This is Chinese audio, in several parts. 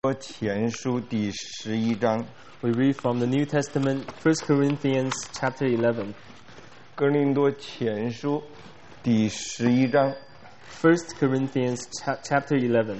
前书第11章 We read from the New Testament, 1 Corinthians chapter 11. 哥林多前书第11章 1 Corinthians chapter 11.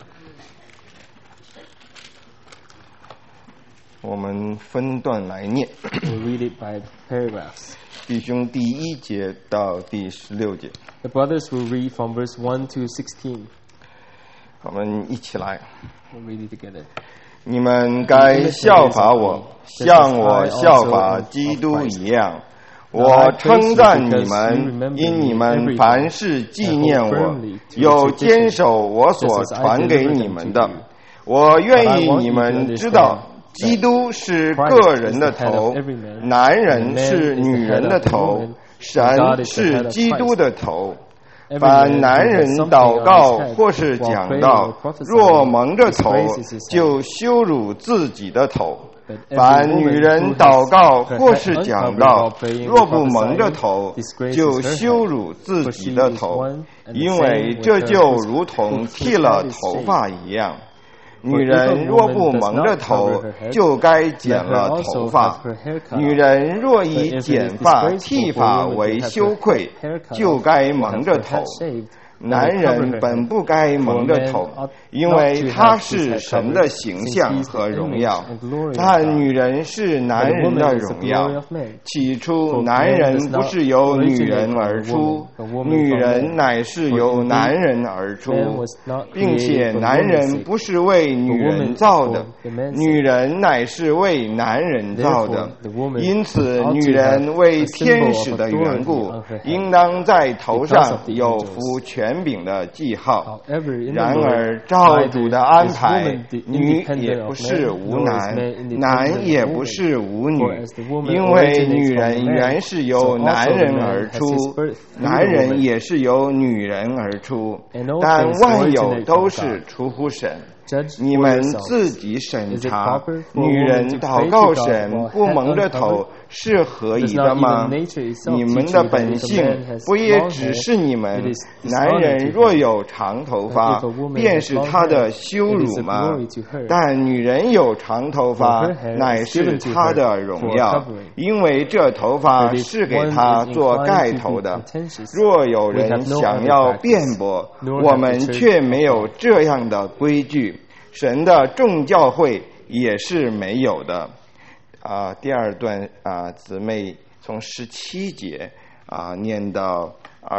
我们分段来念 We'll read it by paragraphs. 弟兄第1节到第16节 The brothers will read from verse 1 to 16. 我们一起来 We'll read it together. 你们该效法我，像我效法基督一样。我称赞你们，因你们凡事纪念我，又坚守我所传给你们的。我愿意你们知道，基督是个人的头，男人是女人的头，神是基督的头。凡男人祷告或是讲道，若蒙着头，就羞辱自己的头；凡女人祷告或是讲道，若不蒙着头，就羞辱自己的头，因为这就如同剃了头发一样。女人若不蒙着头，就该剪了头发；女人若以剪发、剃发为羞愧，就该蒙着头。男人本不该蒙着头，因为他是神的形象和荣耀，但女人是男人的荣耀。起初男人不是由女人而出，女人乃是由男人而出，并且男人不是为女人造的，女人乃是为男人造的。因此女人为天使的缘故，应当在头上有服权柄的记号。然而照主的安排，女也不是无男，男也不是无女，因为女人原是由男人而出，男人也是由女人而出，但万有都是出乎神。你们自己审查，女人祷告神不蒙着头是合宜的吗？你们的本性不也只是你们男人若有长头发，便是他的羞辱吗？但女人有长头发，乃是她的荣耀，因为这头发是给她做盖头的。若有人想要辩驳，我们却没有这样的规矩，神的众教会也是没有的。第二段姊妹从17节念到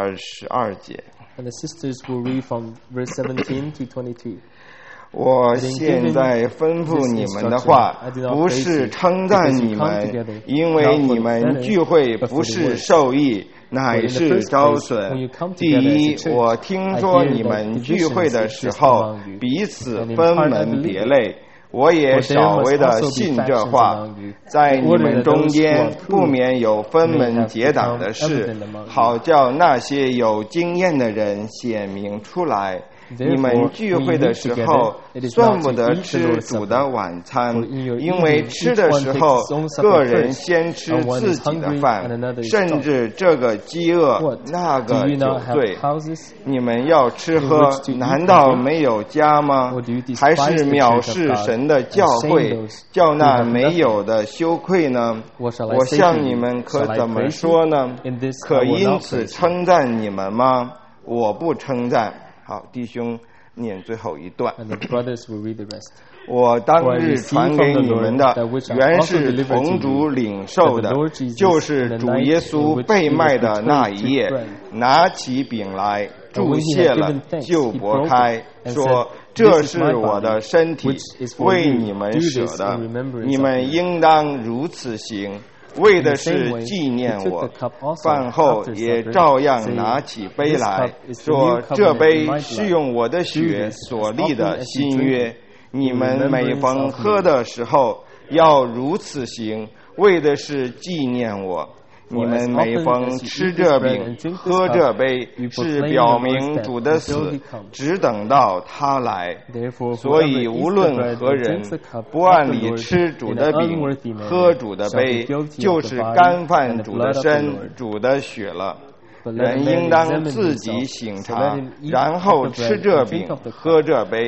22节。 And the sisters will read from verse 17 to 22. 我现在吩咐你们的话，不是称赞你们，因为你们聚会不是受益，乃是招损。第一，我听说你们聚会的时候，彼此分门别类，我也稍微的信这话，在你们中间不免有分门结党的事，好叫那些有经验的人显明出来。你们聚会的时候，算不得吃主的晚餐，因为吃的时候，个人先吃自己的饭，甚至这个饥饿，那个酒醉。你们要吃喝，难道没有家吗？还是藐视神的教会，叫那没有的羞愧呢？我向你们可怎么说呢？可因此称赞你们吗？我不称赞。好，弟兄念最后一段。我当日传给你们的，原是同主领受的，就是主耶稣被卖的那一夜，拿起饼来，祝谢了，就擘开，说：这是我的身体，为你们舍的，你们应当如此行，为的是纪念我。饭后也照样拿起杯来，说：这杯是用我的血所立的新约，你们每逢喝的时候要如此行，为的是纪念我。你们每逢吃这饼喝这杯，是表明主的死，只等到他来。所以无论何人不按理吃主的饼喝主的杯，就是干犯主的身主的血了。人应当自己省察，然后吃这饼喝这杯，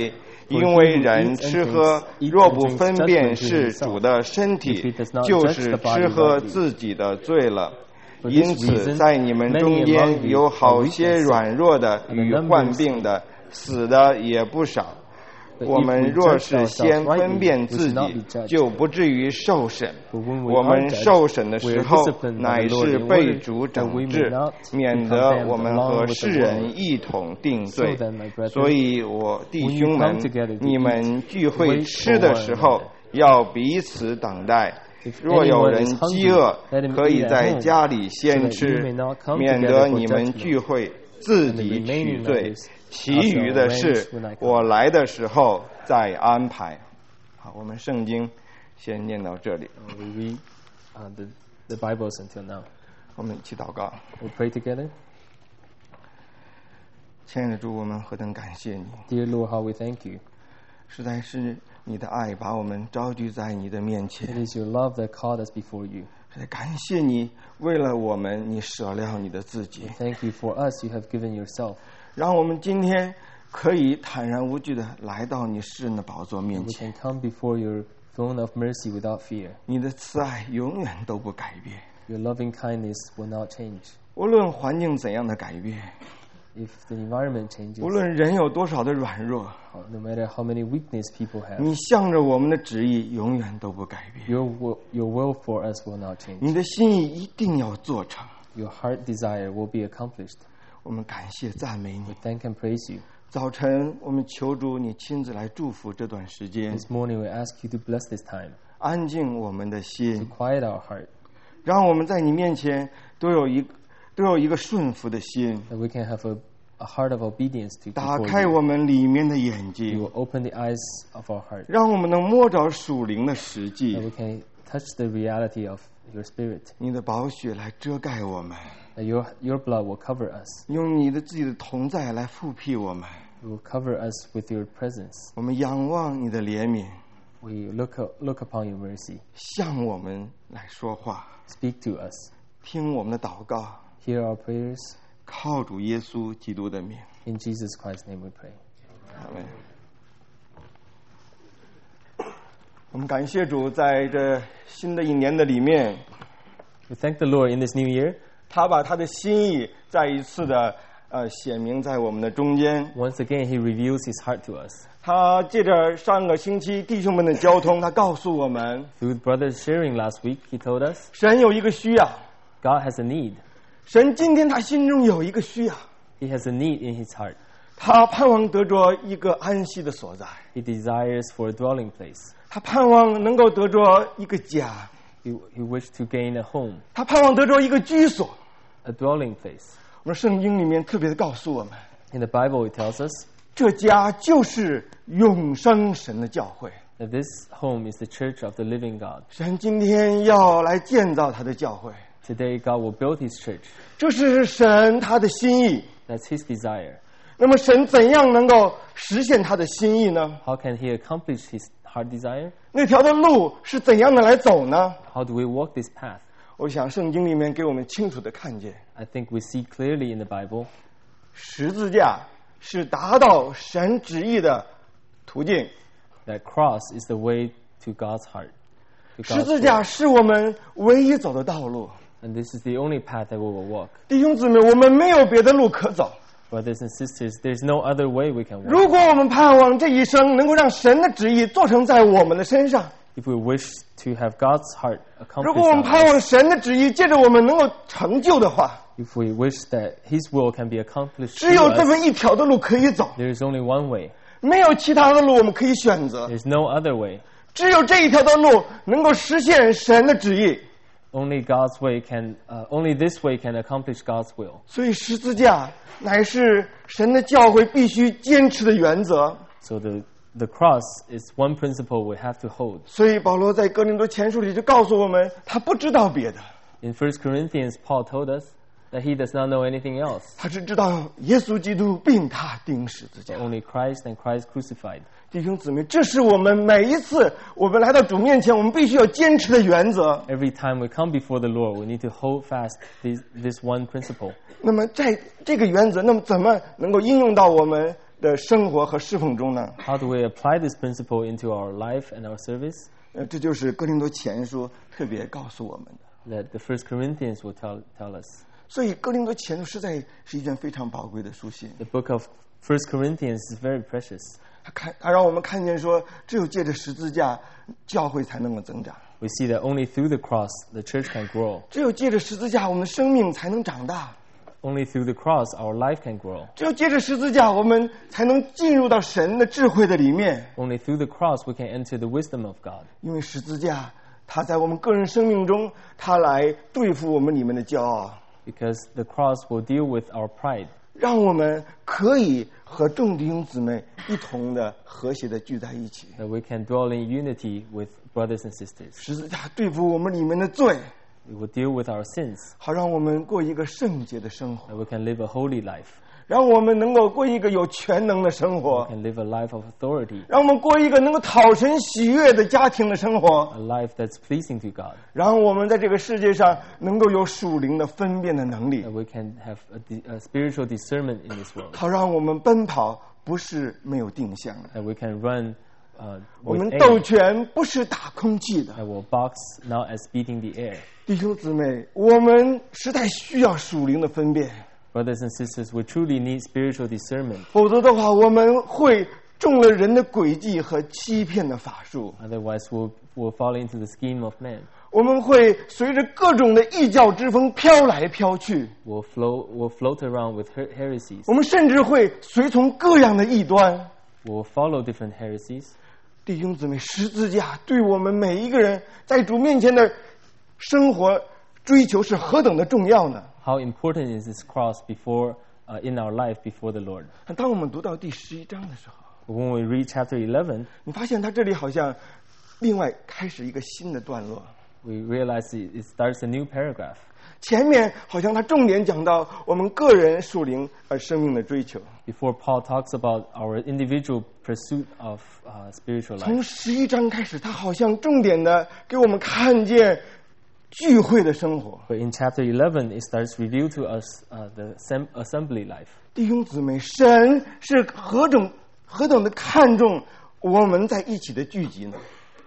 因为人吃喝若不分辨是主的身体，就是吃喝自己的罪了。因此在你们中间有好些软弱的与患病的，死的也不少。我们若是先分辨自己，就不至于受审。我们受审的时候，乃是被主整治，免得我们和世人一同定罪。所以我弟兄们，你们聚会吃的时候，要彼此等待。若有人饥饿，可以在家里先吃，免得你们聚会自己取罪。其余的事，我来的时候再安排。好，我们圣经先念到这里。 We read the Bibles until now. 我们一起祷告。 We pray together. 亲爱的主，我们何等感谢你 Dear Lord, how we thank you. 实在是你的爱把我们招聚在你的面前。 It is your love that called us before you. 实在感谢你，为了我们，你舍了你的自己。 Thank you for us, you have given yourself. 让我们今天可以坦然无惧地来到你世人的宝座面 We 前。 can come before your throne of mercy without fear. 你的慈爱永远都不改变， Your loving kindness will not change. 无论环境怎样的改变， If the environment changes, 无论人有多少的软弱， no matter how many weakness people have, 你向着我们的旨意永远都不改变。 your will for us will not change. 你的心意一定要做成。 Your heart desire will be accomplished. 我们感谢赞美你。 We thank and praise you. 早晨，我们求主你亲自来祝福这段时间， This morning we ask you to bless this time, 安静我们的 to 心， quiet our heart, 让我们在你面前都有一个顺服的心， that we can have a heart of obedience to 打 before 开 you. 我们里面的眼 You 睛， will open the eyes of our heart, 让我们能摸着属灵的实 that 际。 we can touch the reality of your spirit, 你的宝血来遮盖我们， that your blood will cover us. 用你的自己的同在来复辟我们。 You will cover us with your presence. 我们仰望你的怜悯， We look upon your mercy. 向我们来说话， Speak to us. 听我们的祷告， Hear our prayers. 靠主耶稣基督的名。 In Jesus Christ's name we pray. 阿们。我们感谢主，在这新的一年的里面， We thank the Lord in this new year. 他把他的心意再一次的显明在我们的中间。 Once again, He reveals His heart to us. 他借着上个星期弟兄们的交通，他告诉我们， Through the brothers sharing last week, He told us 神有一个需要， God has a need. 神今天他心中有一个需要， He has a need in His heart. 他盼望得着一个安息的所在， He desires for a dwelling place. 他盼望能够得着一个家， He wished to gain a home, 他盼望得着一个居所。 a dwelling place. 我们圣经里面特别的告诉我们， In the Bible, it tells us 这家就是永生神的教会。 that this home is the church of the living God. 神今天要来建造他的教会， Today, God will build His church. 这是神他的心意。 That's His desire. 那么神怎样能够实现他的心意呢？ How can He accomplish His heart desire? 那条的路是怎样的来走呢？ How do we walk this path? 我想圣经里面给我们清楚的看见， I think we see clearly in the Bible 十字架是达到神旨意的途径， that cross is the way to God's heart. To 十 God's 字 will. 架是我们唯一走的道路。 And this is the only path that we will walk. 弟兄姊妹，我们没有别的路可走。 Brothers and sisters, there's no other way we can walk. 如果我们盼望这一生能够让神的旨意做成在我们的身上， If we wish to have God's heart 如 accomplished 果我们 in 盼 our lives, 望神的旨意借着我们能够成就的话， if we wish that His will can be accomplished 只有 through 这么 us, 一条的路可以走， there is only one way. 没有其他的路我们可以选择， There's no other way. 只有这一条的路能够实现神的旨意。 Only God's way can, only this way can accomplish God's will. 所以十字架乃是神的教会必须坚持的原则。 So the cross is one principle we have to hold. 所以保罗在哥林多前书里就告诉我们，他不知道别的， In 1 Corinthians, Paul told us that he does not know anything else, 他只知道耶稣基督并他钉十字架 but。only Christ and Christ crucified. 弟兄姊妹，这是我们每一次我们来到主面前，我们必须要坚持的原则。 Every time we come before the Lord, we need to hold fast this one principle. 那么在这个原则，那么怎么能够应用到我们的生活和侍奉中呢？ How do we apply this principle into our life and our service? 这就是哥林多前书特别告诉我们的。 That the First Corinthians will tell us. 所以哥林多前书实在是一卷非常宝贵的书信。 The book of First Corinthians is very precious. 它让我们看见说，只有借着十字架，教会才能够增长。 We see that only through the cross the church can grow. 只有借着十字架，我们的生命才能长大。 Only through the cross our life can grow. 只有借着十字架，我们才能进入到神的智慧的里面。 Only through the cross we can enter the wisdom of God. 因为十字架，它在我们个人生命中，它来对付我们里面的骄傲， Because the cross will deal with our pride. 让我们可以和众弟兄姊妹一同的和谐的聚在一起。 That we can dwell in unity with brothers and sisters. 十字架对付我们里面的罪， It will deal with our sins. 好让我们过一个圣洁的生活， That we can live a holy life. 让我们能够过一个有全能的生 We 活， can live a life of authority. 让我们过一个能够讨神喜悦的家庭的生活， A life that's pleasing to God. 让我们在这个世界上能够有属灵的分辨的能力， That we can have a spiritual discernment in this world. 好让我们奔跑不是没有定向的， That we can run 我 with 们斗 aim. 拳不是打空气的。 That will box not as beating the air. 弟兄姊妹，我们实在需要属灵的分辨， Brothers and sisters, we truly need spiritual discernment. 否则的话，我们会中了人的诡计和欺骗的法术， Otherwise, we'll fall into the scheme of man. 我们会随着各种的异教之风飘来飘去， We'll float around with heresies. 我们甚至会随从各样的异端。 We'll follow different heresies. 弟兄姊妹，十字架对我们每一个人在主面前的生活追求是何等的重要呢？ How important is this cross in our life before the Lord? 当我们读到第11章的时候， When we read chapter 11, 你发现它这里好像另外开始一个新的段落。 we realize it starts a new paragraph. 前面好像他重点讲到我们个人属灵生命的追求。 Before Paul talks about our individual pursuit of spiritual 从 life. 11章开始，他好像重点的给我们看见聚会的生活。 But in chapter 11, it starts to reveal to us the assembly life. 弟兄姊妹，神是何等的看重我们在一起的聚集呢？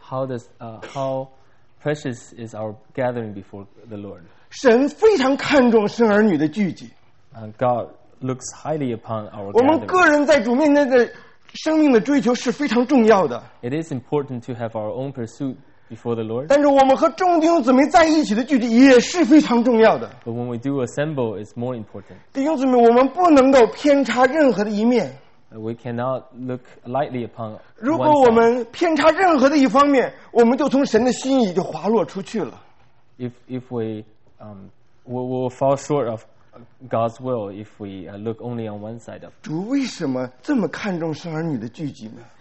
How precious is our gathering before the Lord? 神非常看重生儿女的聚集。 God looks highly upon our 我们 gathering. 个人在主面前的生命的追求是非常重要的， It is important to have our own pursuit before the Lord. 但是我们和众弟兄姊妹在一起的聚集也是非常重要的。 But when we do assemble, it's more important. 弟兄姊妹，我们不能够偏差任何的一面。 We cannot look lightly upon 如果 one 我 side. 们偏差任何的一方面，我们就从神的心意就滑落出去了。 If we will fall short of God's will if we look only on one side of. 主为什么这么看重生儿女的聚集呢？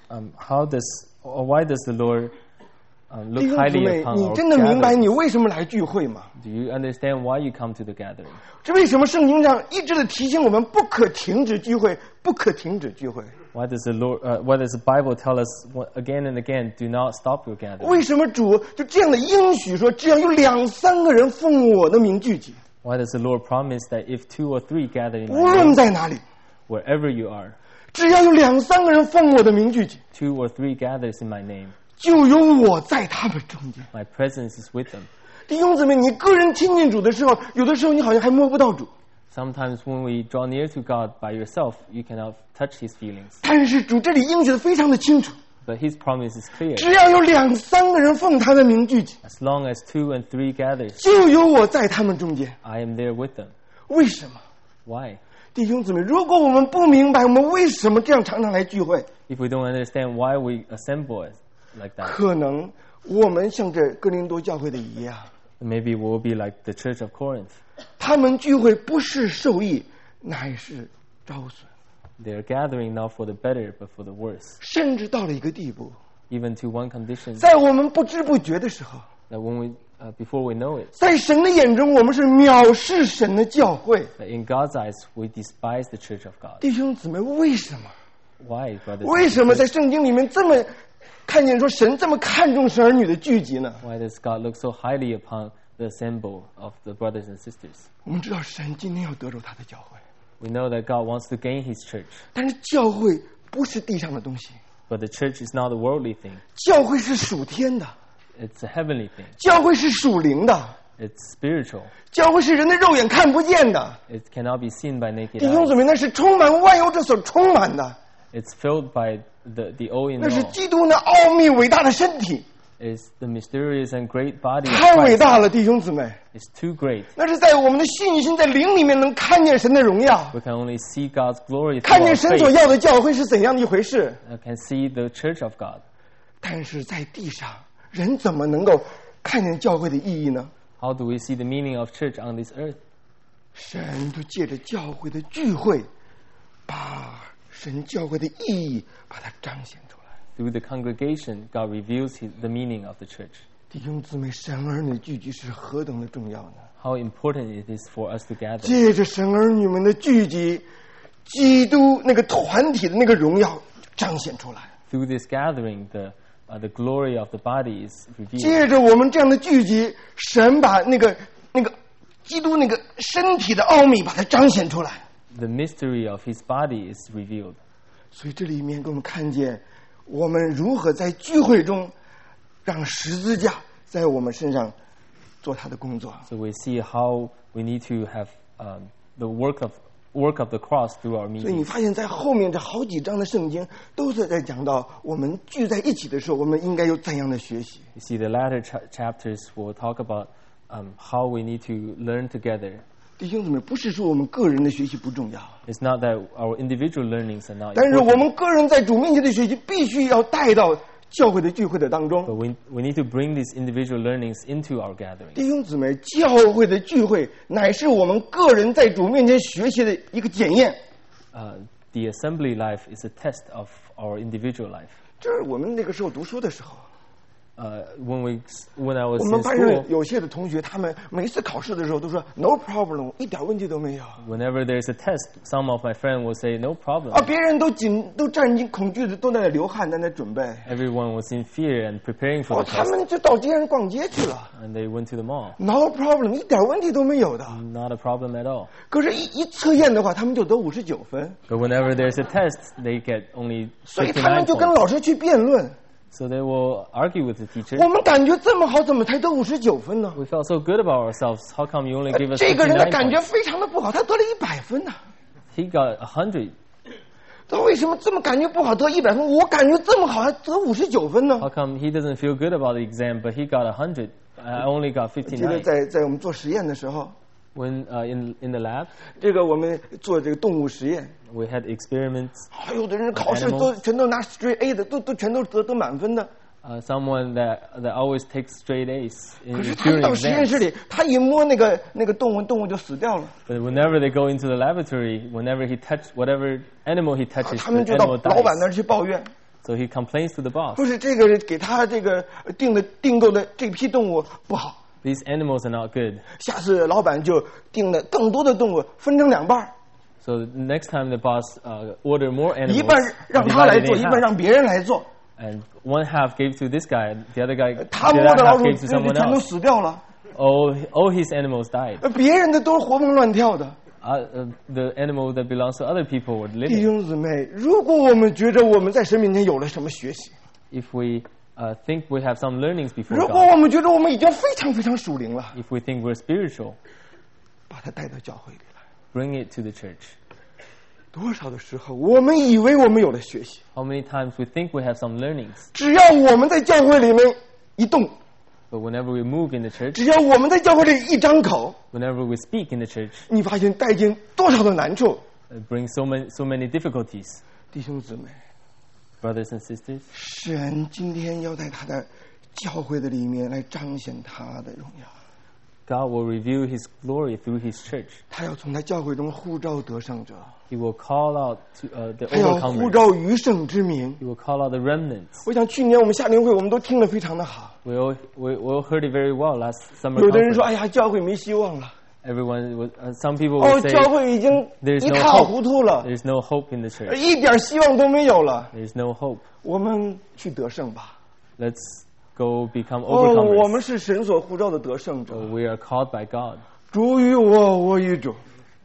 Why does the Lord 弟 look 兄姊 highly 妹， upon 你 our 真的明白 gathering? 你为什么来聚会吗？ Do you understand why you come to the gathering? 这为什么圣经上一直的提醒我们不可停止聚会，不可停止聚会？ Why does the Bible tell us again and again, do not stop your gathering? 为什么主就这样的应许说，只要有2-3个人奉我的名聚集， Why does the Lord promise that if 2 or 3 gather in 无 my 论 name, 在哪里， wherever you are, 只要有2-3个人奉我的名聚集， 2 or 3 gathers in my name, 就有我在他们中间。 my presence is with them. 弟兄姊妹，你个人亲近主的时候，有的时候你好像还摸不到主， Sometimes when we draw near to God by yourself, you cannot touch His feelings. 但是主这里应许的非常的清楚， But His promise is clear. 只要有2-3个人奉他的名聚集， As long as 2 and 3 gathers, 就有我在他们中间。 I am there with them. 为什么？ Why? 弟兄姊妹，如果我们不明白我们为什么这样常常来聚会， If we don't understand why we assemble like that, 可能我们像这哥林多教会的一样， maybe we'll be like the Church of Corinth. 他们聚会不是受益，乃是招损， They're gathering not for the better, but for the worse. 甚至到了一个地步， Even to one condition 在我们不知不觉的时候， that before we know it, 在神的眼中，我们是藐视神的教会。 that in God's eyes we despise the Church of God. 弟兄姊妹，为什么？ Why, brothers? 为 and 什么 sisters? 在圣经里面这么看见说神这么看重生儿女的聚集呢？ Why does God look so highly upon the assemble of the brothers and sisters? 我们知道神今天要得着他的教会， We know that God wants to gain His church. 但是教会不是地上的东西， But the church is not a worldly thing. 教会是属天的， It's a heavenly thing. 教会是属灵的， It's spiritual. 教会是人的肉眼看不见的。 It cannot be seen by naked 弟兄姊 eyes. 妹，那是充满万有者所充满的， It's filled by the all in 那是 all. 基督那奥秘伟大的身体， It's the mysterious and great body of 太伟 Christ. 大了，弟兄姊妹。 It's too great. 那是在我们的信心在灵里面能看见神的荣耀， We can only see God's glory 看 through 见 our 神所 faith. 要的教会是怎样的一回事。 Can see the church of God. 但是在地上，人怎么能够看见教会的意义呢？ How do we see the meaning of church on this earth? 神就借着教会的聚会，把神教会的意义把它彰显出来。 Through the congregation, God reveals the meaning of the church. 弟兄姊妹，神儿女聚集是何等的重要呢？ How important it is for us to gather. 借着神儿女们的聚集，基督那个团体的那个荣耀彰显出来。 Through this gathering, the glory of the body is revealed. 借着我们这样的聚集，神把那个基督那个身体的奥秘把它彰显出来。 The mystery of His body is revealed. 所以这里面给我们看见，我们如何在聚会中让十字架在我们身上做它的工作。 So we see how we need to have the work of the cross through our 所以你 meetings. 发现在后面这好几章的圣经都是在讲到我们聚在一起的时候，我们应该有怎样的学习。 You see, the latter chapters will talk about how we need to learn together. 弟兄姊妹，不是说我们个人的学习不重要， It's not that our individual learnings are not 但是我 important, 们个人在主面前的学习必须要带到教会的聚会的当 but 中。 we need to bring these individual learnings into our gathering. 弟兄姊妹，教会的聚会乃是我们个人在主面前学习的一个检验。 The assembly life is a test of our individual life. 这是我们那个时候读书的时候， When I was 我 in 们班上 school, 有些的同学，他们每次考试的时候都说 “no problem”，一点问题都没有。 whenever there's a test, some of my friends will say, no problem. 啊，别人都战惊恐惧的，都在那流汗，在那准备。 Everyone was in fear and preparing for 哦， the 他 test, 们就到街上逛街去了 and they went to the mall. ，no problem，一点问题都没有的。 Not a problem at all. 可是一测验的话，他们就得59分， But whenever there's a test, they get only 所以他们 59 就跟 points. 老师去辩论。 So they will argue with the teacher. 我们感觉这么好，怎么才得59分呢？ We felt so good about ourselves. How come you only give us 这个人的 59 感觉 points? 非常的不好，他得了100分呢。 He got 100. 他为什么这么感觉不好得100分？我感觉这么好还得59分呢？ How come he doesn't feel good about the exam, but he got 100? I only got 记得 59. 在我们做实验的时候， When in the lab, 这个我们做这个动物实验， we had experiments. 还有的人考试都全都拿 straight A 的，都全都得满分的。 Someone that always takes straight A's 可是他们 during 到实验 exams. 室里，他一摸那个动物就死掉了， But whenever they go into the laboratory, whenever he touch whatever animal he touches, 他 the 们就到 animal 老板那 dies. 儿去抱怨， So he complains to the boss. 不是这个给他这个订购的这批动物不好， These animals are not good. 下次老板就订了更多的动物，分成2半儿， So next time the boss order more 一 animals, 半让他来 divided 做， in 一半 half. 让别人来做。 And one half gave to this guy, the other guy, 他 the 摸 other 的老 half 鼠 gave to 就 someone 全都 else. 死掉了， All his animals died. 别人的都是活蹦乱跳的。 The animal that belongs to other people were 弟 living. 兄姊妹，如果我们觉得我们在神面前有了什么学习， If we think we have some learnings before 如果 God, 我们觉得我们已经非常非常属灵了， if we think we're spiritual, 把它带到教会里来。 bring it to the church. 多少的时候，我们以为我们有了学习， How many times we think we have some learnings, 只要我们在教会里面一动， but whenever we move in the church, 只要我们在教会里一张口， whenever we speak in the church, 你发现带进多少的难处。 it brings so many difficulties. 弟兄姊妹， Brothers and sisters, 神今天要在他的教会的里面来彰显他的荣耀， God will reveal His glory through His church. 他要从他教会中呼召得胜者， He will call out to, the 他要呼 overcomers. 召余圣之名。 He will call out the remnants. 我想去年我们夏令会我们都听得非常的好， We all heard it very well last summer 有的人说：“ conference. 哎呀，教会没希望了。 Everyone was, some people 哦， will say 教会已经 there's 一 no 塌 hope. 糊涂了， There's no hope in the church. 一点希望都没有了。 There's no hope. 我们去得胜吧！ Let's go become 哦，我 overcomers. 们是神所呼召的得胜者。 So we are called by God. 主与我，我与主。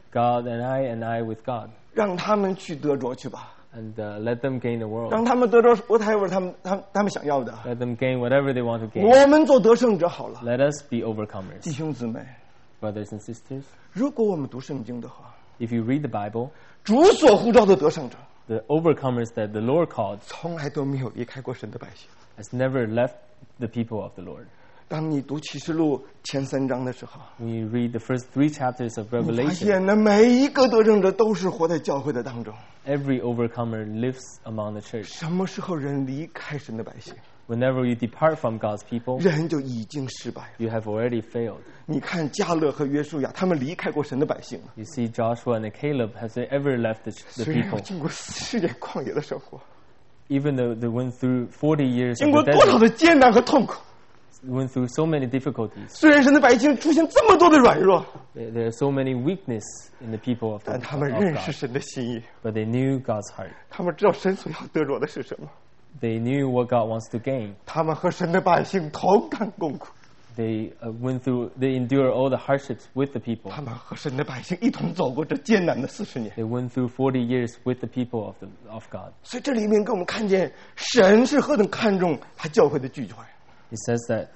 God and I with God. 让他们去得着去吧， And let them gain the world. 让他们得着 whatever 他们想要的。 Let them gain whatever they want to gain. 我们做得胜者好了。 Let us be overcomers. 弟兄姊妹， Brothers and sisters, 如果我们读圣经的话， if you read the Bible, 主所呼召的得胜者， the overcomers that the Lord called 从来都没有离开过神的百姓。 has never left the people of the Lord. 当你读启示录前3章的时候， When you read the first 3 chapters of 你发 Revelation, 现呢，每一个得胜者都是活在教会的当中。 every overcomer lives among the church. 什么时候人离开神的百姓， Whenever you depart from God's people, 人就已经失败了。 you have already failed. 你看迦勒和约书亚，他们离开过神的百姓了， You see Joshua and Caleb, have they ever left the 虽然要 people? 经过40年旷野的生活， Even though they went through 40 years 经 of 过 the 多少 desert, 的艰难和痛苦， went through so many difficulties. 虽然神的百姓出现这么多的软弱， There are so many weakness in the people of 但他们认识 God. 神的心意， But they knew God's heart. 他们知道神所要得着的是什么， They knew what God wants to gain. 他们和神的百姓同甘共苦， They they endure all the hardships with the people. 他们和神的百姓一同走过这艰难的40年。 They went through 40 years with the people of God. 所以这里面给我们看见神是何等看重他教会的聚会。 It says that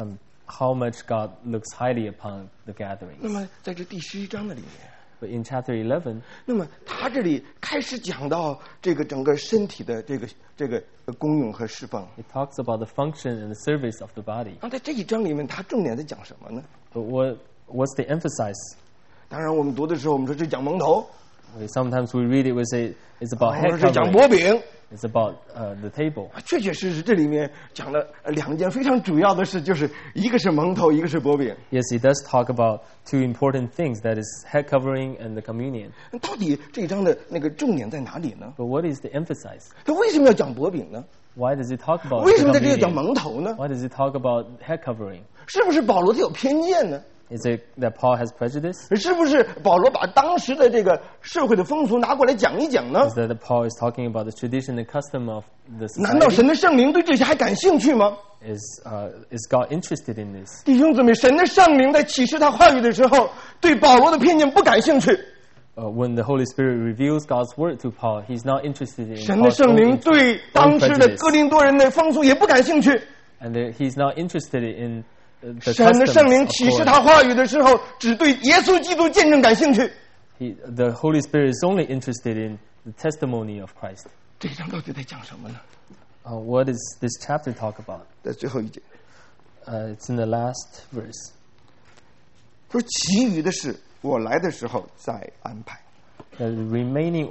how much God looks highly upon the 那 gatherings. 么在这第11章的里面， But in chapter 11, 那么他这里开始讲到这个整个身体的这个功用和释放。 it talks about the function and the service of the body. 那在这一章里面，他重点在讲什么呢？ But what's the emphasis? 当然，我们读的时候，我们说这讲蒙头， Sometimes we read it, we say it's about 或者 head 是讲 covering. 薄饼。 It's about the table. 确确实实，这里面讲了2件非常主要的事，就是一个是蒙头，一个是薄饼。 Yes, it does talk about 2 important things, that is head covering and the communion. 那到底这一章的那个重点在哪里呢？ But what is the emphasis? 他为什么要讲薄饼呢？ Why does it talk about 为 the 什么在这里讲 communion? 蒙头呢？ Why does it talk about head covering? 是不是保罗他有偏见呢？ Is it that Paul has prejudice? 是不是保罗把当时的这个社会的风俗拿过来讲一讲呢？ Is that Paul is talking about the tradition and custom of the 难道 society? 神的圣灵对这些还感兴趣吗？ Is God interested in this? 弟兄姊妹，神的圣灵在启示他话语的时候，对保罗的偏见不感兴趣。 When the Holy Spirit reveals God's word to Paul, he's not interested in 神的 Paul's 圣 own 灵 interest, 对当时的 prejudice. 哥林多人的风俗也不感兴趣。 And he's not interested in the 神的圣灵 customs 启 of 示 Corinth. 他话语的时候，只对耶稣基督见证感兴趣。 The Holy Spirit is only interested in the testimony of Christ. 这一章到底在讲什么呢？ What does this chapter talk about? 在最后一节， It's in the last verse. 说其余的事，我来的时候再安排。 The remaining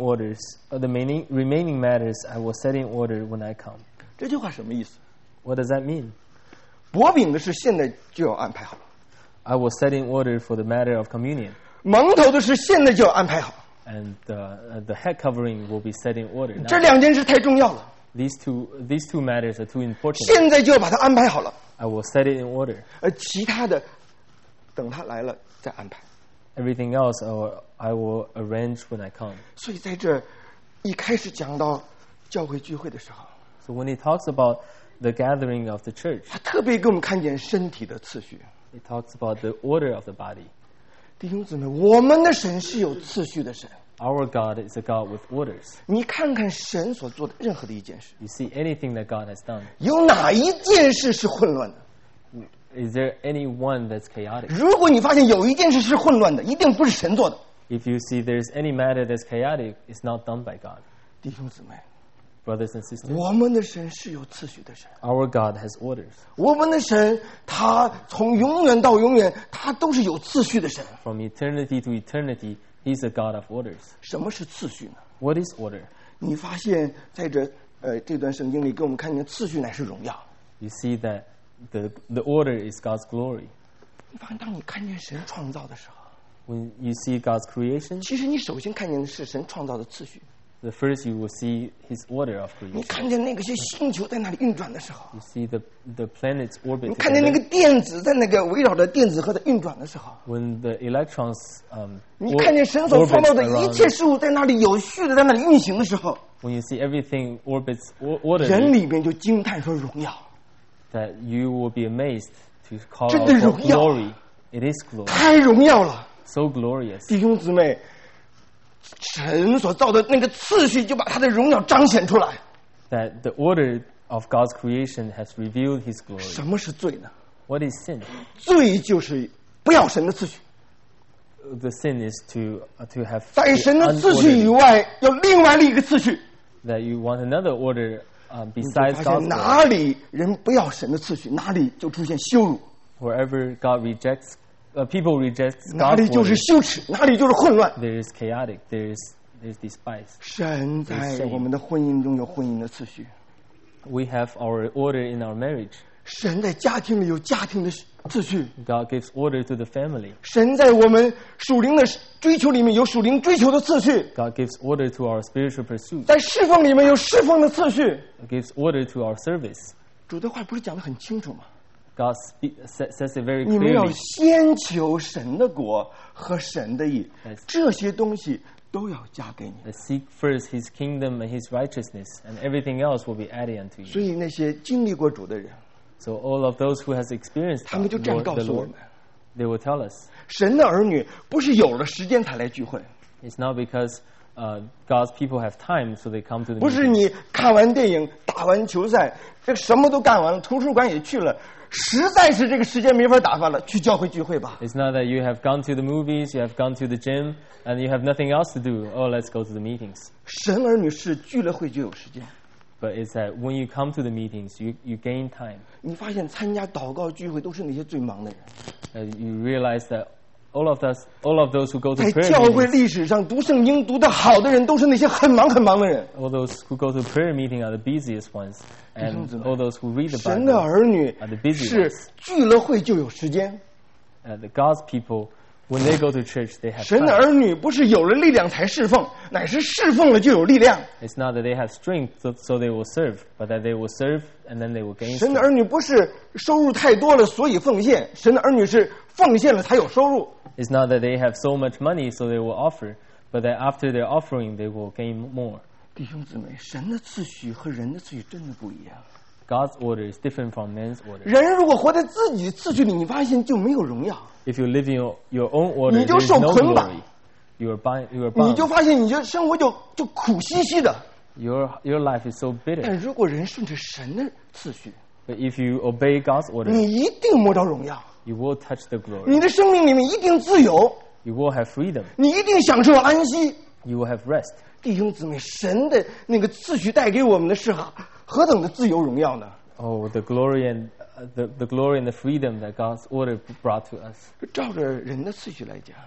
remaining matters I will set in order when I come. 这句话什么意思？ What does that mean? 薄饼的事现在就要安排好， I will set in order for the matter of communion, 蒙头的事现在就要安排好。 and the head covering will be set in order. 这 Now, 2件事太重要了， these two matters are too important. 现在就要把它安排好了。 I will set it in order. 其他的等他来了再安排。 Everything else I will arrange when I come. 所以在这一开始讲到教会聚会的时候， So when he talks about the gathering of the church, 他特别给我们看见身体的次序。 he talks about the order of the body. 弟兄姊妹，我们的神是有次序的神。 Our God is a God with orders. 你看看神所做的任何的一件事， You see anything that God has done. 有哪一件事是混乱的？ Is there any one that's chaotic? 如果你发现有一件事是混乱的，一定不是神做的。 If you see there's any matter that's chaotic, it's not done by God. 弟兄姊妹， Brothers and sisters, 我们的神是有次序的神。 our God has orders. 我们的神，他从永远到永远，他都是有次序的神。 From eternity to eternity, He's a God of orders. 什么是次序呢？ What is order? 你发现在这段圣经里，给我们看见次序乃是荣耀。 You see that the order is God's glory. 你发现，当你看见神创造的时候， When you see God's creation, 其实你首先看见的是神创造的次序。 the first you will see His order of 你 creation. 看见那个些星球在那里运转的时候， You see the planets 你 orbit 看见那个 together. 电子在那个围绕着电子核在运转的时候， When the electrons 你看见神所创造的一切事物在那里有序的在那里运行的时候， when you see everything orbits orderly, 人里面就惊叹说荣耀， that you will be amazed to call 真的 out 荣耀。 glory. It is glory. 太荣耀了。 so glorious. 弟兄姊妹，神所造的那个次序就把他的荣耀彰显出来。 That the order of God's creation has revealed His glory. 什么是罪呢？ What is sin? 罪就是不要神的次序， The sin is to have 在 the 神的次序以 unordered, 外，要另外立一个次序。 that you want another order 你就 besides 发 God's 现 order. 哪里人不要神的次序，哪里就出现羞辱， Wherever God rejects, people reject 哪 God's 里就是 order, 羞耻，哪里就是混乱。 there is chaotic, there is despise. 神在我们的婚姻中有婚姻的次序， We have our order in our marriage. 神在家庭里有家庭的次序， God gives order to the family. 神在我们属灵的追求里面有属灵追求的次序， God gives order to our spiritual pursuit. 在侍奉里面有侍奉的次序。 God gives order to our service. 主的话不是讲得很清楚吗？ God says it very 你们要 clearly. 先求神的国和神的义 Yes.， 这些东西都要加给你。 That seek first His kingdom and His righteousness, and everything else will be added unto 所 you. 以那些经历过主的人， So all of those who has experienced 他们就这样 the 告诉我 Lord, 们： they will tell us. 神的儿女不是有了时间才来聚会， It's not because God's people have time, so they come to the 不是 meeting. 你看完电影、打完球赛，这个什么都干完了，图书馆也去了，实在是这个时间没法打发了，去教会聚会吧。 It's not that you have gone to the movies, you have gone to the gym, and you have nothing else to do. Oh, let's go to the meetings. 神儿女是聚了会就有时间。 But it's that when you come to the meetings, you gain time. 你发现参加祷告聚会都是那些最忙的人， You realize that all of those who go to 在 prayer 教会 meetings, 历史上读圣经读得好的人，都是那些很忙很忙的人。 all those who go to prayer meeting are the busiest ones, and all those who read the 神的 Bible 儿女 are the busy 是 ones. 聚了会就有时间， The God's people, when they go to church, they have 神的 time. 儿女不是有了力量才侍奉，乃是侍奉了就有力量。 It's not that they have strength, so they will serve, but that they will serve and then they will gain 神的 strength. 儿女不是收入太多了所以奉献，神的儿女是奉献了才有收入。 It's not that they have so much money, so they will offer, but that after their offering, they will gain more. 弟兄姊妹，神的次序和人的次序真的不一样。 God's order is different from man's order. 人如果活在自己的次序里，你发现就没有荣耀， If you live in your own order, 你就 there is 受 no 捆绑。 glory. You are 你就 bound. 发现你就生活就苦兮兮的。 Your life is so bitter. 但如果人顺着神的次序， But if you obey God's order, 你一定摸着荣耀， you will touch the glory. 你的生命里面一定自由， You will have freedom. 你一定享受安息。 You will have rest. 弟兄姊妹，神的那个次序带给我们的是何等的自由荣耀呢？ Oh, the glory and the glory and the freedom that God's order brought to us. 照着人的次序来讲，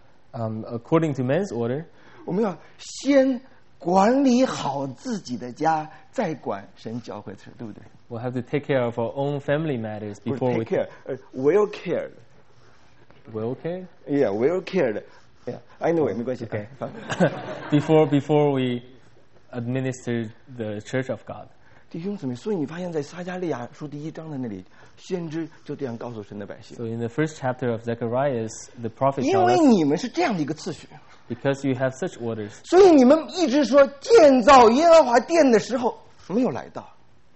According to man's order, 我们要先管理好自己的家，再管神教会的事，对不对？ we'll have to take care of our own family matters 不是 before we take care，well care， will care. well care 的，anyway 没关系 Okay. 放 before we administer the church of God. 弟兄姊妹，所以你发现在撒迦利亚书第1章的那里，先知就这样告诉神的百姓， So in the first chapter of Zechariah, the prophet 因 tells 为 us, 你们是这样的一个次序， because you have such orders, 所以你们一直说建造耶和华殿的时候没有来到，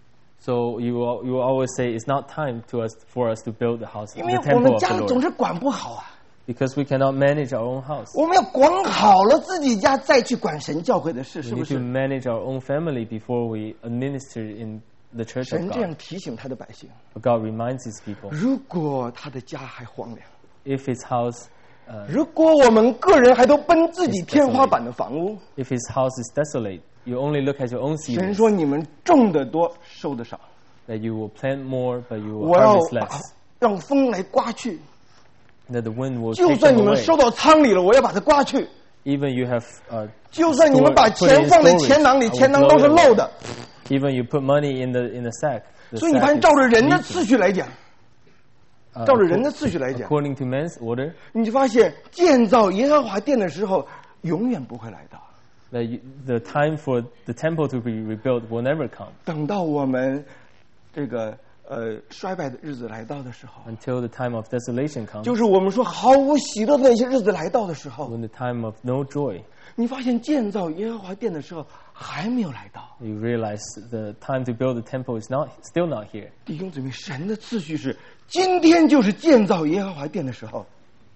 so you will always say it's not time for us to build the house, 因 the 为我 temple 们 of 家 the 总 Lord, 是管不好啊。 because we cannot manage our own house. 我们要管好了自己家，再去管神教会的事， We 是不 need to 是？ manage our own family before we administer in the church 神 of 这样 God. 提醒他的百姓： But God reminds His people, 如果他的家还荒凉， if His house, 如果我们个人还都奔自己天花板的房屋， if His house is desolate, you only look at your own 神 seeds. 说你们种的多，收的少。 That you will plant more, but you will 我要 harvest 把 less. 让风来刮去， That the wind will 就 take 算 them 你们 away. 收到仓里了，我要把它刮去。 Even you have 就算你们把 put 钱 in 放在 storage, 钱囊里， I will 钱囊 blow 都是 it away. 漏的。 Even you put money in the sack. The 所以你 sack 发现， is 照着人的 leaking. 次序来讲， 照着人的次序来讲， According to man's order, 你就发现建造耶和华殿的时候，永远不会来到。 that the time for the temple to be rebuilt will never come 等到我们这个衰败的日子来到的时候， until the time of desolation comes. 就是我们说毫无喜乐的那些日子来到的时候， When the time of no joy, 你发现建造耶和华殿的时候还没有来到。 you realize the time to build the temple is still not here. 弟兄姊妹，神的次序是今天就是建造耶和华殿的时候，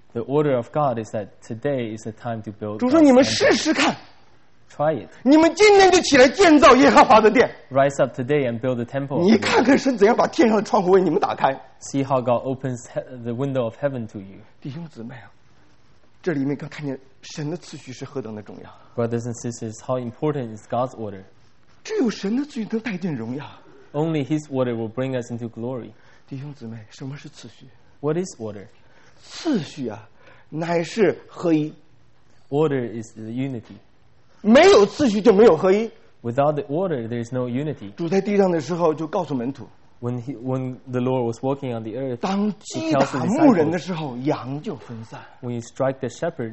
The order of God is that today is the time to build. 主说：“你们试试看， Try it. 你们今天就起来建造耶和华的殿。 Rise up today and build the temple. 你看看神怎样把天上的窗户为你们打开。 See how God opens the window of heaven to you. ” 弟兄姊妹啊，这里面可看见神的次序是何等的重要。 Brothers and sisters, how important is God's order? 只有神的次序能带进荣耀。 Only His order will bring us into glory. 弟兄姊妹，什么是次序？ What is order? 次序啊，乃是合一。 Order is the unity. 没有次序就没有合一。 Without the order, there is no unity. 主在地上的时候就告诉门徒， When the Lord was walking on the earth, 当 He 击 tells 打 the 牧人 disciples, 的时候，羊就分散。 when you strike the shepherd,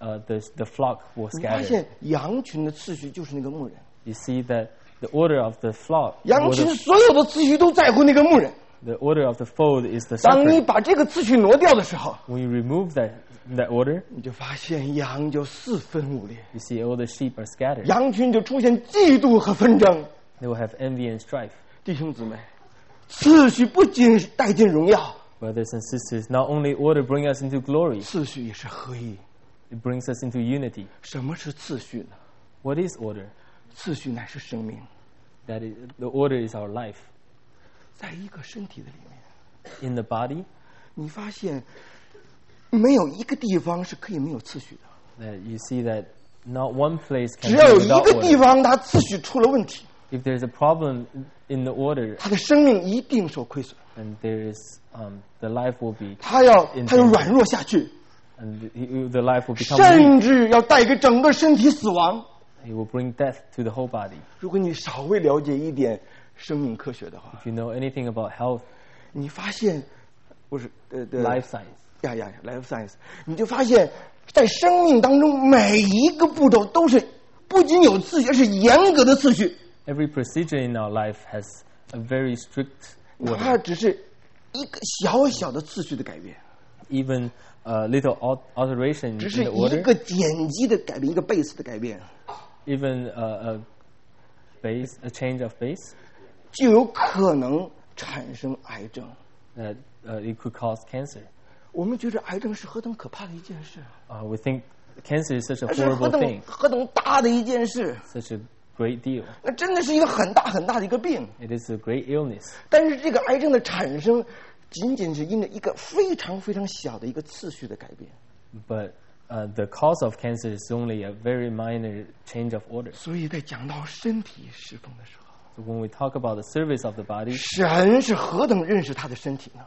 the flock will 你发 scatter. 现羊群的次序就是那个牧人， You see that the order of the flock, 羊群所有的次序都在乎那个牧人。 the order of the fold is the 当你 shepherd. 把这个次序挪掉的时候， When you remove that order, 你就发现羊就四分五裂， you see all the sheep are scattered. 羊群就出现嫉妒和纷争。 They will have envy and strife. 弟兄姊妹，次序不仅带进荣耀， Brothers and sisters, not only order bring us into glory, 次序也是合一。 it brings us into unity. 什么是次序呢？ What is order? 次序乃是生命， That is, the order is our life. 在一个身体的里面， In the body, 你发现没有一个地方是可以没有次序的。 that you see that not one place can 只 be 要有一 without 个地 order. 方它次序出了问题， If there's a problem in the order, 他的生命一定受亏损， and there is the life will be 他要软弱下去， and the life will become 甚 weak. 至要带给整个身体死亡。 It will bring death to the whole body. 如果你稍微了解一点生命科学的话， If you know anything about health, 你发现不是 life science, life science， 你就发现，在生命当中每一个步骤都是不仅有次序，而是严格的次序。 every procedure in our life has a very strict 哪怕 order. 只是一个小小的次序的改变， Even a little alteration 只 in 是 the 一 order, 个碱基的改变，一个 base 的改变， even a change of base, 就有可能产生癌症。 that it could cause cancer. 我们觉得癌症是何等可怕的一件事， We think cancer is such a 那是何 horrible 等 thing, 何等大的一件事， such a great deal. 那真的是一个很大很大的一个病。 It is a great illness. 但是这个癌症的产生，仅仅是因着一个非常非常小的一个次序的改变。 But the cause of cancer is only a very minor change of order. 所以在讲到身体侍奉的时候， So when we talk about the service of the body, 神是何等认识他的身体呢？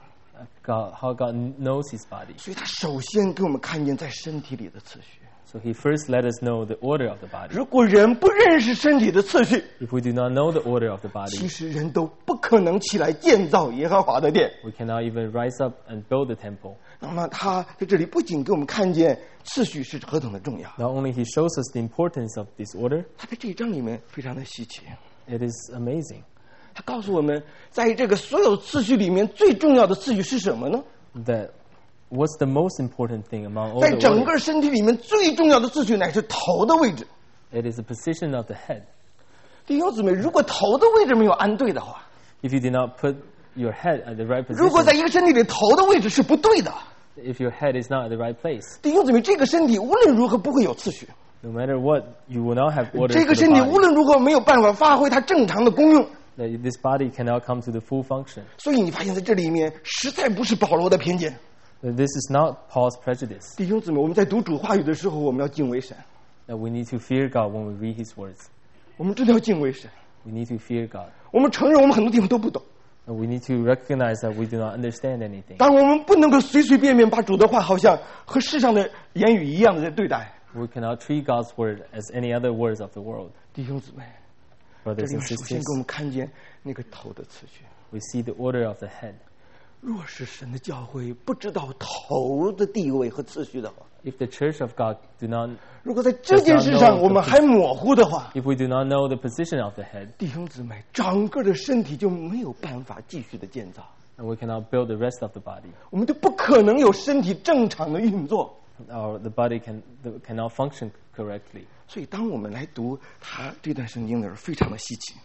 how God knows His body. 所以他首先给我们看见在身体里的次序。 So He first let us know the order of the body. 如果人不认识身体的次序， If we do not know the order of the 其 body, 实人都不可能起来建造耶和华的殿。 we cannot even rise up and build the temple. 那么他在这里不仅给我们看见次序是何等的重要， Not only He shows us the importance of this order, 他在这一章里面非常的稀奇。 it is amazing 他告诉我们，在这个所有次序里面，最重要的次序是什么呢？ that what's the most important thing among all 在 the 整 orders? 个身体里面，最重要的次序乃是头的位置。 It is the position of the head. 弟兄姊妹，如果头的位置没有安对的话， If you do not put your head at the right 如果在 position, 一个身体里头的位置是不对的， if your head is not at the right place, 弟兄姊妹，这个身体无论如何不会有次序， no matter what, you will not have order 这 to 个 the 身体无 body. 论如何没有办法发挥它正常的功用。 That this body cannot come to the full function. 所以你发现在这里面实在不是保罗的偏见。 That this is not Paul's prejudice. 弟兄姊妹，我们在读主话语的时候，我们要敬畏神， That we need to fear God when we read His words. 我们真的要敬畏神。 We need to fear God. 我们承认我们很多地方都不懂， And we need to recognize that we do not understand anything. 但我们不能够随随便便把主的话好像和世上的言语一样的在对待。 We cannot treat God's word as any other words of the world. 弟兄姊妹，这 Brothers 里 and 面首先 sisters, 给我们看见那个头的次序。 we see the order of the head. 若是神的教会不知道头的地位和次序的话， If the church of God do not, 如果在这件事上我们还模糊的话， if we do not know the position of the head, 弟兄姊妹，整个的身体就没有办法继续的建造， and we cannot build the rest of the body. 我们就不可能有身体正常的运作。 The body cannot function correctly. 所以，当我们来读他这段圣经的时候，非常的稀奇。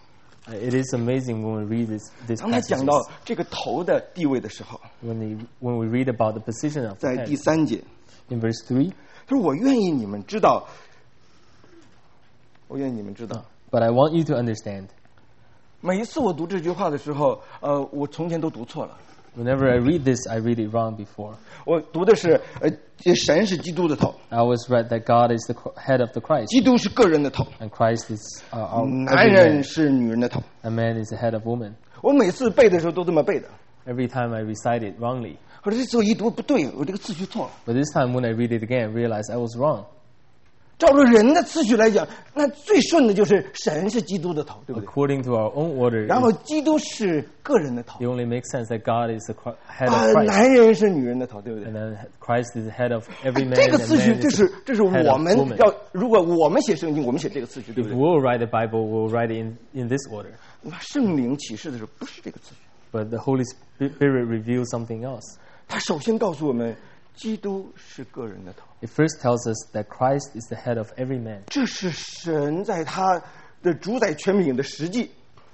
It is amazing when we read this 当他讲 passage. 到这个头的地位的时候， When we read about the position of the 在 head. 第3节， In verse 3, 他说：“我愿意你们知道，我愿意你们知道。” but I want you to understand. 每一次我读这句话的时候，我从前都读错了。 Whenever I read this, I read it wrong before. 我读的是，神是基督的头， I always read that God is the head of the Christ, 基督是个人的头， and Christ is our 男 every 人 man. 是女人的头。 A man is the head of woman. 我每次背的时候都这么背的， Every time I recite it wrongly. 我说这次我一读不对，我这个次序错了。 But this time when I read it again, I realize I was wrong. 照着人的次序来讲，那最顺的就是神是基督的头，对不对？ According to our own order, 然后基督是个人的头 it，only makes sense that God is the head of Christ. 男人是女人的头，对不对？ And then Christ is the head of every man, 这个 and 次序 man 这 is 是 the 这是 head 我 of 们 woman. 要，如果我们写圣经，我们写这个次序，对 If 不对？ we'll write the Bible, we'll write it in this order. 圣灵启示的时候不是这个次序， But the Holy Spirit reveals something else. 他首先告诉我们，基督是个人的头， It first tells us that Christ is the head of every man. 这是神在他的主宰权柄的实际。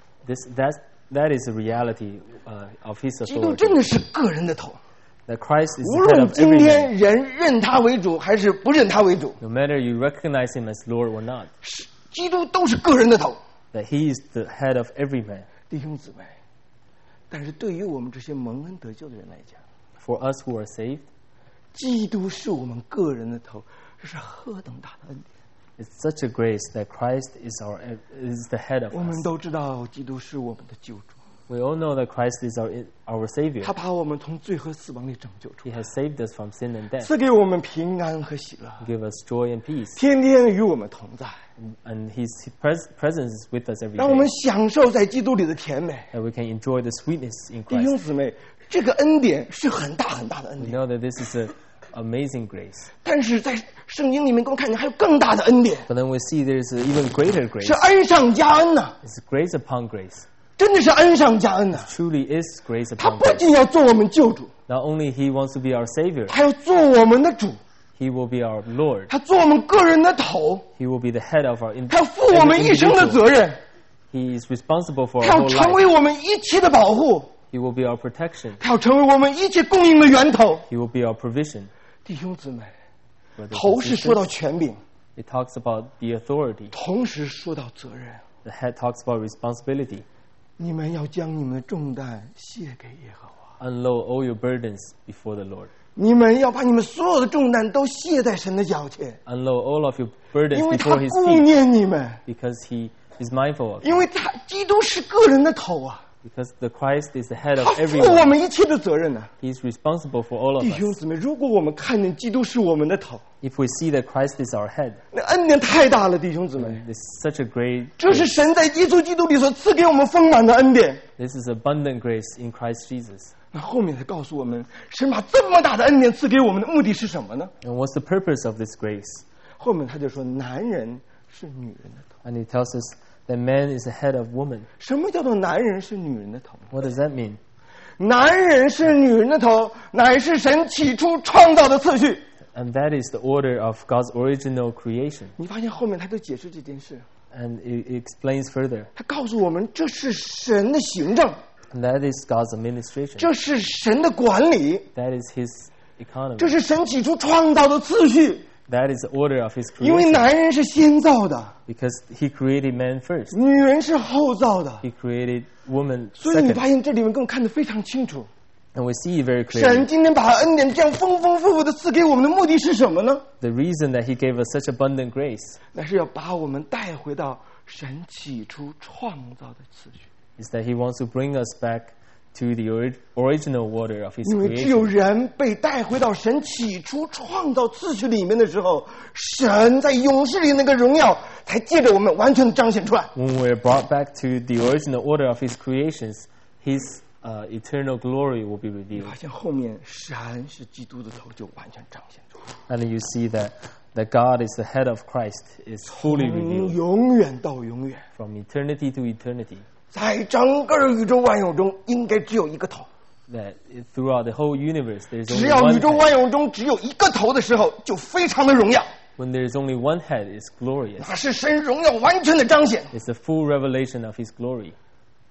That is the reality of His 基督 authority. 真的是个人的头， That Christ is 无 the head 论 of 今 every 天 man. 人认他为主还是不认他为主， No matter you recognize Him as Lord or not, 基督都是个人的头， that He is the head of every man. 弟兄姊妹。但是对于我们这些蒙恩得救的人来讲， For us who are saved, 基督是我们个人的头，这是何等大的恩典！ it's such a grace that Christ is the head of 我们 us. 都知道，基督是我们的救主， We all know that Christ is our Savior. 他把我们从罪和死亡里拯救出 He 来， has saved us from sin and death. 赐给我们平安和喜乐， Give us joy and peace. 天天与我们同在， And His presence is with us every 让我们 day. 享受在基督里的甜美。 That we can enjoy the sweetness in 弟兄 Christ. 姊妹，这个恩典是很大很大的恩 We 典， know that this is an amazing grace. 但是在圣经里面，我们看见还有更大的恩典， But then we see there's an even greater grace. 是恩上加恩呐、 It's grace upon grace. 真的是恩上加恩呐、 Truly is grace 他 upon 不 grace. 仅要做我们救主， Not only He wants to be our Savior, 还要做我们的主， He will be our Lord. 他做我们个人的头， He will be the head of our 他要负我们一生的责任， He is responsible for 他 our 要 whole 成为 life. 我们一切的保护， He will be our protection. 他要成为我们一切供应的源头。 He will be our provision. 弟兄姊妹， Brothers and 头是说到 sisters, 权柄， it talks about the authority. 同时说到责任。 The head talks about responsibility. 你们要将你们的重担卸给耶和华， Unload all your burdens before the Lord. 你们要把你们所有的重担都卸在神的脚前， Unload all of your burdens 因为他 before His 顾 feet 念你们， because He is mindful of you. 因为基督是个人的头啊， Because the Christ is the head 他 of 负我 everyone. 们一切的责任呢、 He is responsible for all of 弟兄 us. 姊妹，如果我们看见基督是我们的头， If we see that Christ is our head, 那恩典太大了，弟兄姊妹， it's such a great 这是 grace. 神在耶稣基督里所赐给我们丰满的恩典。 This is abundant grace in Christ Jesus. 那后面才告诉我们，神把这么大的恩典赐给我们的目的是什么呢？ And what's the purpose of this grace? 后面他就说，男人是女人的头。 And He tells us that man is the head of woman. 什么叫做男人是女人的头？ What does that mean? 男人是女人的头，乃是神起初创造的次序。 And that is the order of God's original creation. 你发现后面他都解释这件事， And it explains further. 他告诉我们这是神的行政， And that is God's administration. 这是神的管理， That is His economy. 这是神起初创造的次序。 That is the order of His 因为 creation. 男人是先造的， Because He created man first. 女人是后造的， He created woman 所以你 second. 发现这里面跟我看得非常清楚。 And we see it very 神 clearly. 今天把恩典这样丰丰富富的赐给我们的目的是什么呢？ The reason that He gave us such abundant grace 那是要把我们带回到神起初创造的次序。 is that He wants to bring us back to the original order of His 因为只有 creation. 人被带回到神起初创造次序里面的时候，神在勇士里那个荣耀才借着我们完全的彰显出来。 When we're brought back to the original order of His creations, His eternal glory will be 发 revealed. 现后面神是基督的头，就完全彰显出来， And then you see that God is the head of Christ is fully 从 revealed 永远到永远， from eternity to eternity. 在整个宇宙万有中应该只有一个头。 That throughout the whole universe, there's 只 only 要 one 宇宙 head. 万有中只有一个头的时候，就非常的荣耀， When there's only one head, it's glorious. 那是神荣耀完全的彰显。 It's the full revelation of His glory.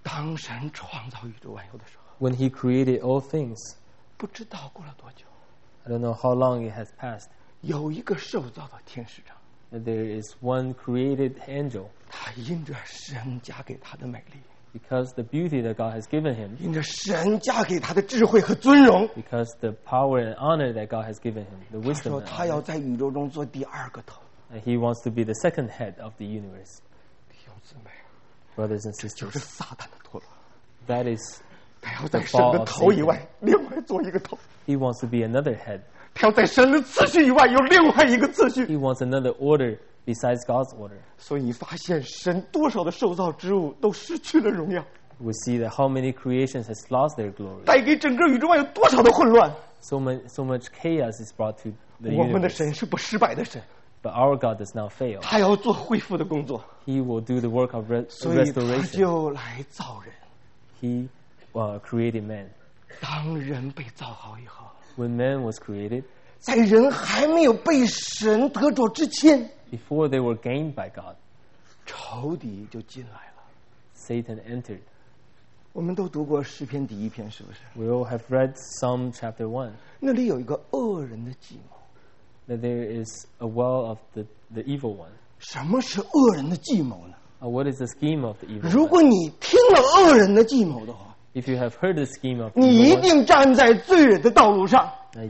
当神创造宇宙万有的时候， When He created all things, 不知道过了多久， I don't know how long it has passed, 有一个受造的天使长， that there is one created angel, 他因着神加给他的美丽， because the beauty that God has given him, 因着神加给他的智慧和尊荣， because the power and honor that God has given him, the 他 wisdom 说 and 他要 honor, 在宇宙中做第二个头。 and He wants to be the second head of the universe. 弟兄姊妹， Brothers and 就是 sisters, 撒旦的堕落， that is, 他要在神的头以外另外做一个头， He wants to be another head. 他要在神的次序以外有另外一个次序。 He wants another order besides God's order. 所以你发现神多少的受造之物都失去了荣耀， We see that how many creations has lost their glory. 带给整个宇宙万有多少的混乱。 So much chaos is brought to the 我们的 universe. 神是不失败的神， But our God does not fail. 他要做恢复的工作， He will do the work of 所以他 restoration. 就来造人。 He created man. 当人被造好以后， When man was created, 在人还没有被神得着之前， before they were gained by God, 仇敌就进来了。 Satan entered. 我们都读过诗篇第1篇，是不是？ We all have read Psalm chapter 1, 那里有一个恶人的计谋。 that there is a well of the evil one. 什么是恶人的计谋呢？ What is the scheme of the evil 如 one? 果你听了恶人的计谋的话， If you have heard the scheme of the 你一 evil one, 定站在罪人的道路上，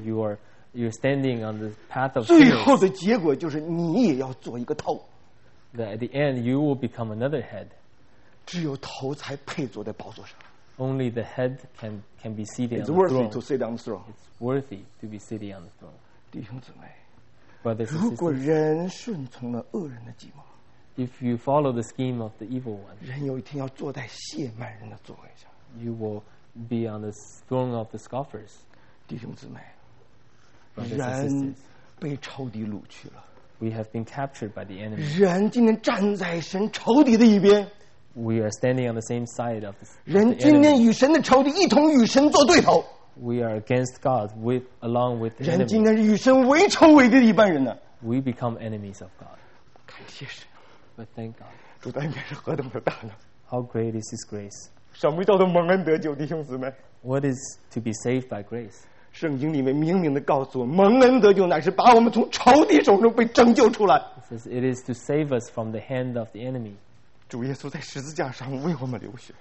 you're standing on the path of 最 sinners. 后的结果就是你也要做一个头。 That at the end you will become another head. 只有头才配坐在宝座上。 Only the head can be seated It's on the worthy throne. to sit on the throne。 It's worthy to be sitting on the throne. 弟兄姊妹， Brothers 如 and 果 sisters, 人顺从了恶人的计谋， if you follow the scheme of the evil one, 人有一天要坐在亵慢人的座位上。 you will be on the throne of the scoffers. 弟兄姊妹， Brothers and 人 sisters, 被仇敌掳去了， we have been captured by the enemy. 人今天站在神仇敌的一边， We are standing on the same side of the 人今天 enemy. 与神的仇敌一同与神做对头， We are against God along with the 人今 enemy. 天是与神为仇为敌的一般人呢。 We become enemies of God. 感谢神， But thank God. 主的恩典是何等的大呢？ How great is His grace? 什么叫做蒙恩得救？弟兄姊妹， What is to be saved by grace? 圣经里面明明的告诉我，蒙恩得救乃是把我们从仇敌手中被拯救出来。 It says it is to save us from the hand of the enemy. 主耶稣在十字架上为我们流血，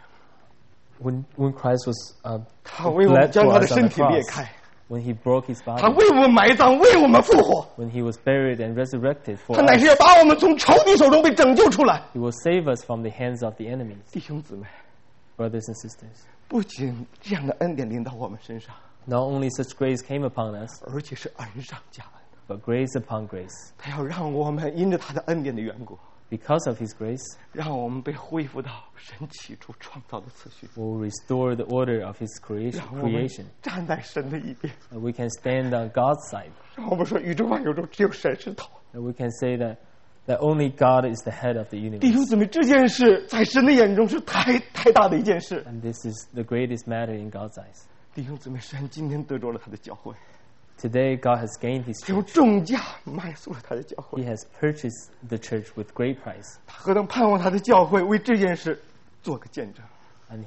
When Christ was 他为我们 bled 将 for 他的 us on 身 the 体裂 cross, 开， when He broke His 他 body, 为我们埋葬，为我们复活， when He was buried and resurrected for 他乃是 us, 要把我们从仇敌手中被拯救出来。 He will save us from the hands of the enemies. 弟兄姊妹， Brothers and sisters, 不仅这样的恩典临到我们身上， not only such grace came upon us, 而且是恩上加恩。 but grace upon grace. 他要让我们因着他的恩典的缘故， Because of His grace, 让我们被恢复到神起初创造的次序， will restore the order of His 让我们 creation. 站在神的一边， And we can stand on God's side. 让我们说宇宙万有中只有神是头。 And we can say that only God is the head of the 弟 universe. 兄姊妹，这件事在神的眼中是太大的一件事。 And this is the greatest matter in God's eyes. 弟兄姊妹，神今天得着了他的教会， Today, God has gained His 用 church. 重价买赎了他的教 He 会。 has purchased the church with great price. 他何等盼望他的教会为这件事做个见证。 And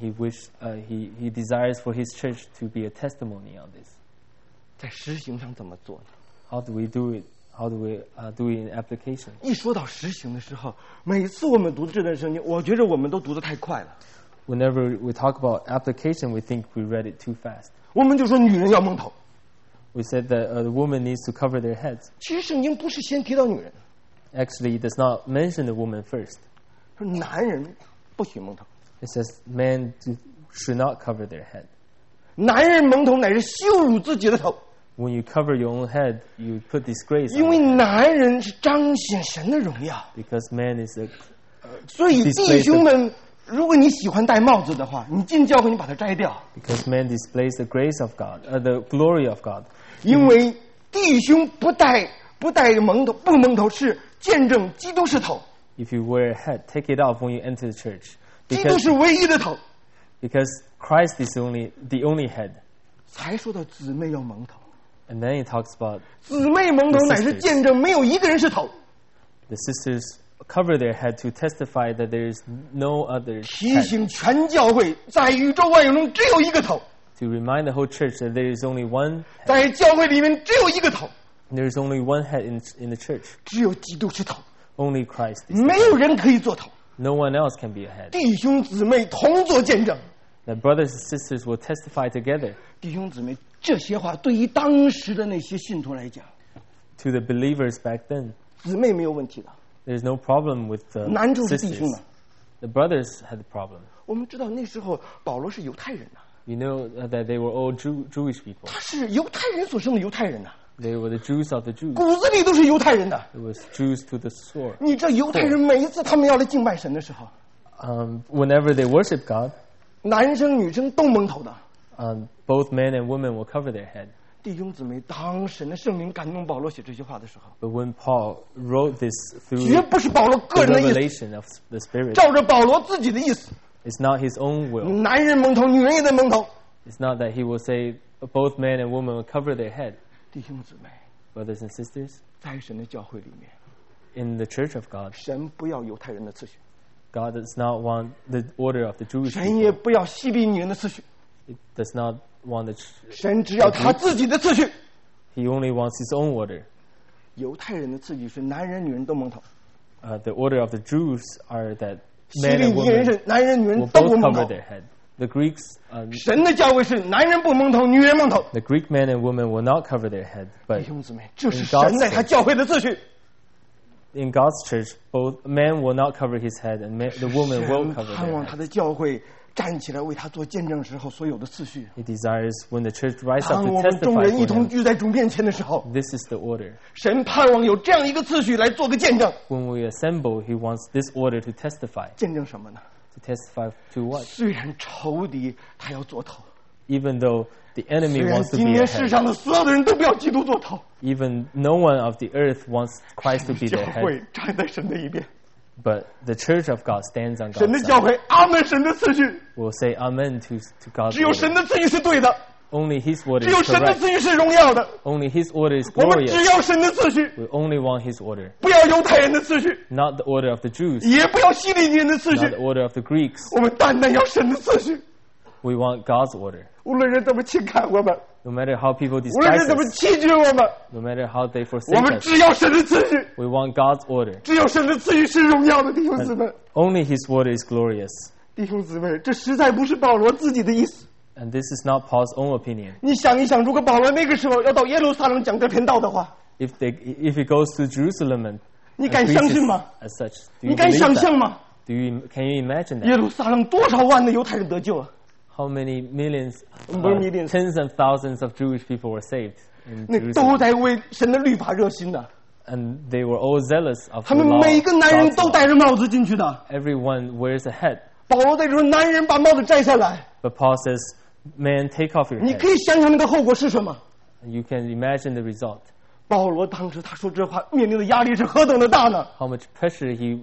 He desires for His church to be a testimony on this. 在实行上怎么做呢？ How do we do it? How do we do it in application? 一说到实行的时候，每次我们读这段圣经，我觉得我们都读得太快了。 Whenever we talk about application, we think we read it too fast. 我们就说女人要蒙头， We said that the woman needs to cover their heads. 其实圣经不是先提到女人， Actually, it does not mention the woman first. 说男人不许蒙头， It says men should not cover their head. 男人蒙头乃是羞辱自己的头， When you cover your own head, you put disgrace 因 on 为 it, 男人是彰显神的荣耀。 because man is a 所以弟兄们，如果你喜欢戴帽子的话，你进教会你把它摘掉， because man displays the grace of God, the glory of God. 因为弟兄不戴蒙头不蒙头是见证基督是头， If you wear a hat, take it off when you enter the church, 基督是唯一的头。 because Christ is the only head. 才说到姊妹要蒙头， And then he talks about 姊妹蒙头乃是见证没有一个人是头。 the sisters cover their head to testify that there is no other 提 head. 醒全教会，在宇宙万有中只有一个头， To remind the whole church that there is only one head. 在教会里面只有一个头， There is only one head in the church. 只有基督是头， Only Christ is 没 the head. 有人可以做头。 No one else can be a head. 弟兄姊妹同作见证。 The brothers and sisters will testify together. 弟兄姊妹，这些话对于当时的那些信徒来讲， To the believers back then, 姊妹没有问题的， there's no problem with the 难处是弟 sisters. 兄的。 The brothers had the problem. 我们知道那时候保罗是犹太人呐， You know that they were all Jewish people. 他是犹太人所生的犹太人呐， They were the Jews of the Jews. 骨子里都是犹太人的。 It was Jews to the sword. 你知道犹太人每一次他们要来敬拜神的时候， Whenever they worship God, 男生女生都蒙头的。 both men and women will cover their head. 弟兄姊妹，当神的圣灵感动保罗写这些话的时候， But when Paul wrote this through 绝不是保罗个 the 人的意思， revelation of the Spirit, 照着保罗自己的意思， it's not his own will. 男人蒙头，女人也得蒙头。 It's not that he will say both men and women will cover their head. 弟兄姊妹， Brothers and sisters, 在神的教会里面， in the church of God, 神不要犹太人的次序， God does not want the order of the Jewish 神也 people. 不要希利尼人的次序， It does not want 神只要他自己的次序。 he only wants his own order. 犹太人的次序是男人女人都蒙头， The order of the Jews are that 希 men 利 and 尼人 women 是男人女人 will 都 both 不蒙 cover 头。 their head. The Greeks, 神的教会是男人不蒙头，女人蒙头。 the Greek men and women will not cover their head. 弟 But 兄姊妹，这是神在他教会的次序。 in God's church, both men will not cover his head and the woman will 神 cover 盼 their 望他 head. 的教会站起来为他做见证时候所有的次序。 He desires when the church rises up 当 to 我们众 testify 人一 for 同 him. 聚在主面前的时候， This is the order. 神盼望有这样一个次序来做个见证。 When we assemble, he wants this order to testify. 见证什么呢？ To testify to what? 虽然仇敌他要做头， Even though the enemy 虽然 wants to 今 be a 天世 head. 上的所有的人都不要基督做头， Even no one of the earth wants Christ to be 教 their head. 会站在神的一边， But the church of God stands on 神的 God's 教 side. 会阿门，神的次序， We'll say amen to God's 只有神 order. 的次序是对的， Only his order 只有 is 神的 correct. 次序是荣耀的。 Only his order is 我们只 glorious. 要神的次序， We only want his order. 不要犹太人的次序， Not the order of the Jews. 也不要希利尼人的次序 Not，the order of the Greeks. 我们单单要神的次序。 We want God's order. 无论人怎么轻看我们， No matter how people 无论 despise 人怎么 us. 弃绝我们， No matter how they 我 forsake 们 us, 只要神的次序， we want God's order. 只有神的次序是荣耀的，弟兄姊妹。 Only his order is glorious. 弟兄姊妹，这实在不是保罗自己的意思。 And this is not Paul's own opinion. 你想一想，如果保罗那个时候要到耶路撒冷讲这篇道的话， If he goes to Jerusalem and 你敢 preaches 相信吗？ as such, do 你 you 敢 believe 想象 that? 吗？ Can you imagine 耶 that? 路撒冷多少万的犹太人得救啊！ How many millions, Millions. tens and thousands of Jewish people were saved in 那 Jerusalem? 都在为神的律法热心的， And they were all zealous of 他 the 们 law. 每个男人 God's 都 law. 戴着帽子进去的。 Everyone wears a hat. 保罗在这说，男人把帽子摘下来， But Paul says, man, take off your 你 hat. 可以想想那个后果是什么？ And you can imagine the result. 保罗当时他说这话面临的压力是何等的大呢？ How much pressure he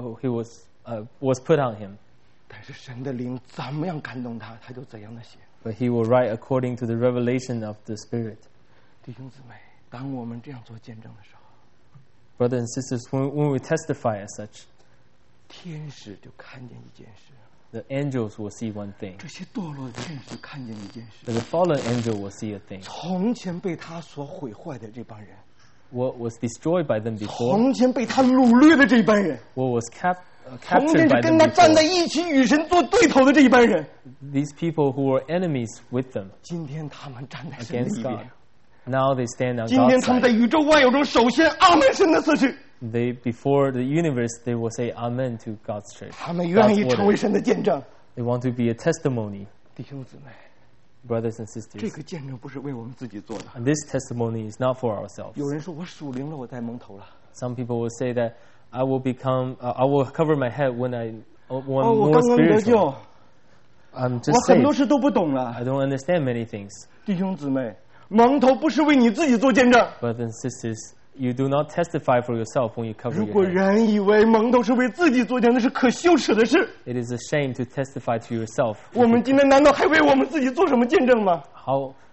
was put on him. 但是神的灵怎么样感动他，他就怎样的写。 But he will write according to the revelation of the Spirit. 弟兄姊妹，当我们这样做见证的时候， Brothers and sisters, when we testify as such, 天使就看见一件事， the angels will see one thing. 这些堕落的天使看见一件事： The fallen angel will see a thing. 从前被他所毁坏的这帮人， What was destroyed by them before, 从前被他掳掠的这帮人， what was 从 captured 前 by 是跟 them 他站在 before, 一起与神做对头的这一帮人， these people who were enemies with them 今天他们站在神的 against 一 God, 边。 now they stand on 今天 God's 他们在 side. 宇宙万有中首先阿门神的次序， They, before the universe, they will say amen to God's church. 他们愿意 God's 成为 order. 神的见证。 They want to be a testimony, 弟兄姊妹， brothers and 这 sisters. 个见证不是为我们自己做的。 And this testimony is not for ourselves. 有人说我属灵了，我在蒙头了。 Some people will say that I will cover my head when I'm 我 more 刚刚得 spiritual. 救， I'm 我 just 很多 saved. 事都不懂了。 I don't understand many things. 弟兄姊妹，蒙头不是为你自己做见证。 Brothers and sisters, you do not testify for yourself when you cover 如 your 果 head. 人以为蒙头是为自己做见证，那是可羞耻的事。 It is a shame to testify to yourself. 我们今天难道还为我们自己做什么见证吗？ How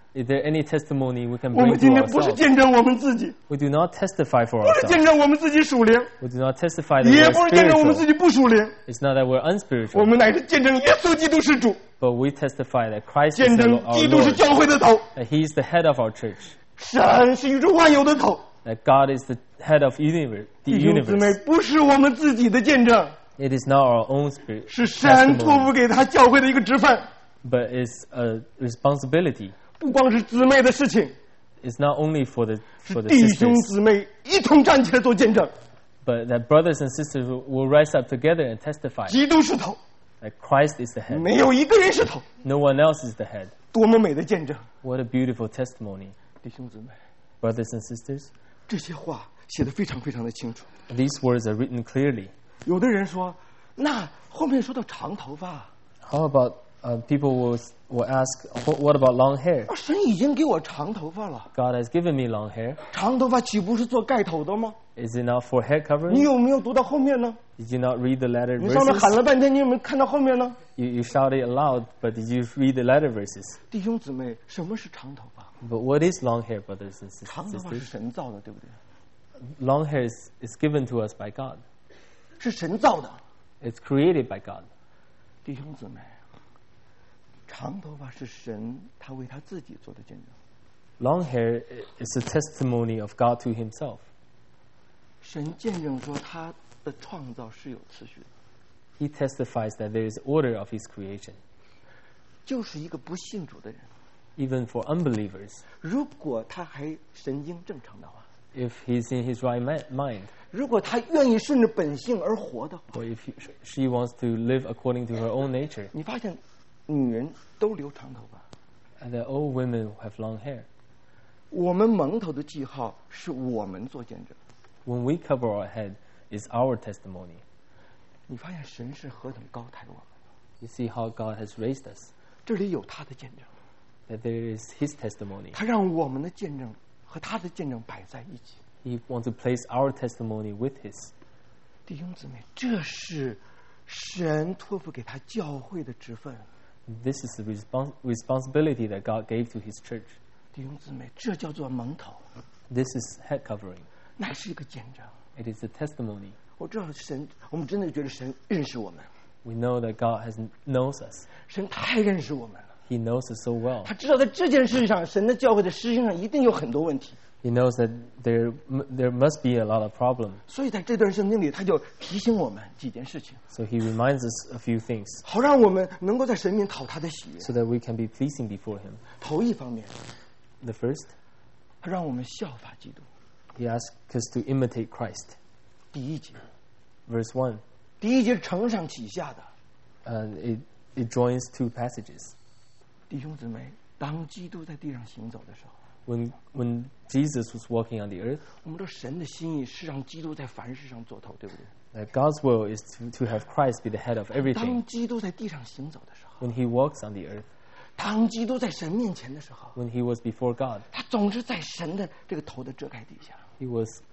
Is there any testimony we can 我 bring 们今 to 天不是 ourselves? 见证我们自己， We do not testify for 不是 ourselves. 见证我们自己属灵， We do not testify that 也 we're 不是见证我们自 spiritual. 己不属灵， It's not that we're 我 unspiritual, 们乃是见证耶稣基督是主， but we testify that Christ 见 is 证 our 基督是 Lord, 教会的头， that He is the head of our church, 神是宇宙万有的头。 that God is the head of the 弟兄姊妹， universe. 不是我们自己的见证， It is not our own spirit 是神托 testimony, 付给他教会的一个职分， but it's a responsibility. 不光是姊妹的事情， It's not only for the 是弟兄 sisters, 姊妹一同站起来做见证。 but that brothers and sisters will rise up together and testify 基督是头， that Christ is the head. 没有一个人是头， No one else is the head. 多么美的见证！ What a beautiful testimony. 弟兄姊妹， Brothers and sisters, 这些话写得非常非常的清楚。 these words are written clearly. 有的人说，那后面说到长头发， How about people will ask, what about long hair? 神已经给我长头发了， God has given me long hair. 长头发岂不是做盖头的吗？ Is it not for head 你 covering? 有没有读到后面呢？ Did you not read the latter 你上面喊 verses? 了半天，你有没有看到后面呢？ You shouted aloud, but did you read the latter verses? 弟兄姊妹，什么是长头发？ But what is long hair, brothers and 长头发是 sisters? 神造的，对不对？ Long hair is given to us by God. 是神造的， It's created by God. 弟兄姊妹，长头发是神他为他自己做的见证。 Long hair is a testimony of God to Himself. 神见证说他的创造是有次序的， He testifies that there is order of His creation. 就是一个不信主的人， Even for unbelievers, 如果他还神经正常的话， if he's in his right mind, 如果他愿意顺着本性而活的话， or if she wants to live according to her own nature, 你发现女人都留长头发， and that all women have long hair. 我们蒙头的记号是我们做见证。 When we cover our head, is our testimony. 你发现神是何等高抬我们， You see how God has raised us, 这里有他的见证， that there is His testimony. 他让我们的见证和他的见证摆在一起。 He wants to place our testimony with His. 弟兄姊妹，这是神托付给他教会的职分。 This is the responsibility that God gave to His church. 弟兄姊妹，这叫做蒙头， This is head covering. 乃是一个见证。 It is a testimony. 我知道神，我们真的觉得神认识我们， We know that God knows us. 神太认识我们了。 He knows us so well. 他知道在这件事上，神的教会的实行上一定有很多问题， He knows that there must be a lot of problems. 所以在这段圣经里，他就提醒我们几件事情， So He reminds us a few things 好让我们能够在神面讨他的喜悦。 so that we can be pleasing before Him. 头一方面， The first, 他让我们效法基督。 He asks us to imitate Christ. 第一节， Verse 1, 第一节是承上启下的。 and it joins two passages. 弟兄姊妹，当基督在地上行走的时候， When Jesus was walking on the earth, 我们说神的心意是让基督在凡事上做头，对不对？ that God's will is to have Christ be the head of 当 everything. 基督在地上行走的时候， When He walks on the earth, 当基督在神面前的时候， when He was before God, 他总是在神的这个头的遮盖底下， He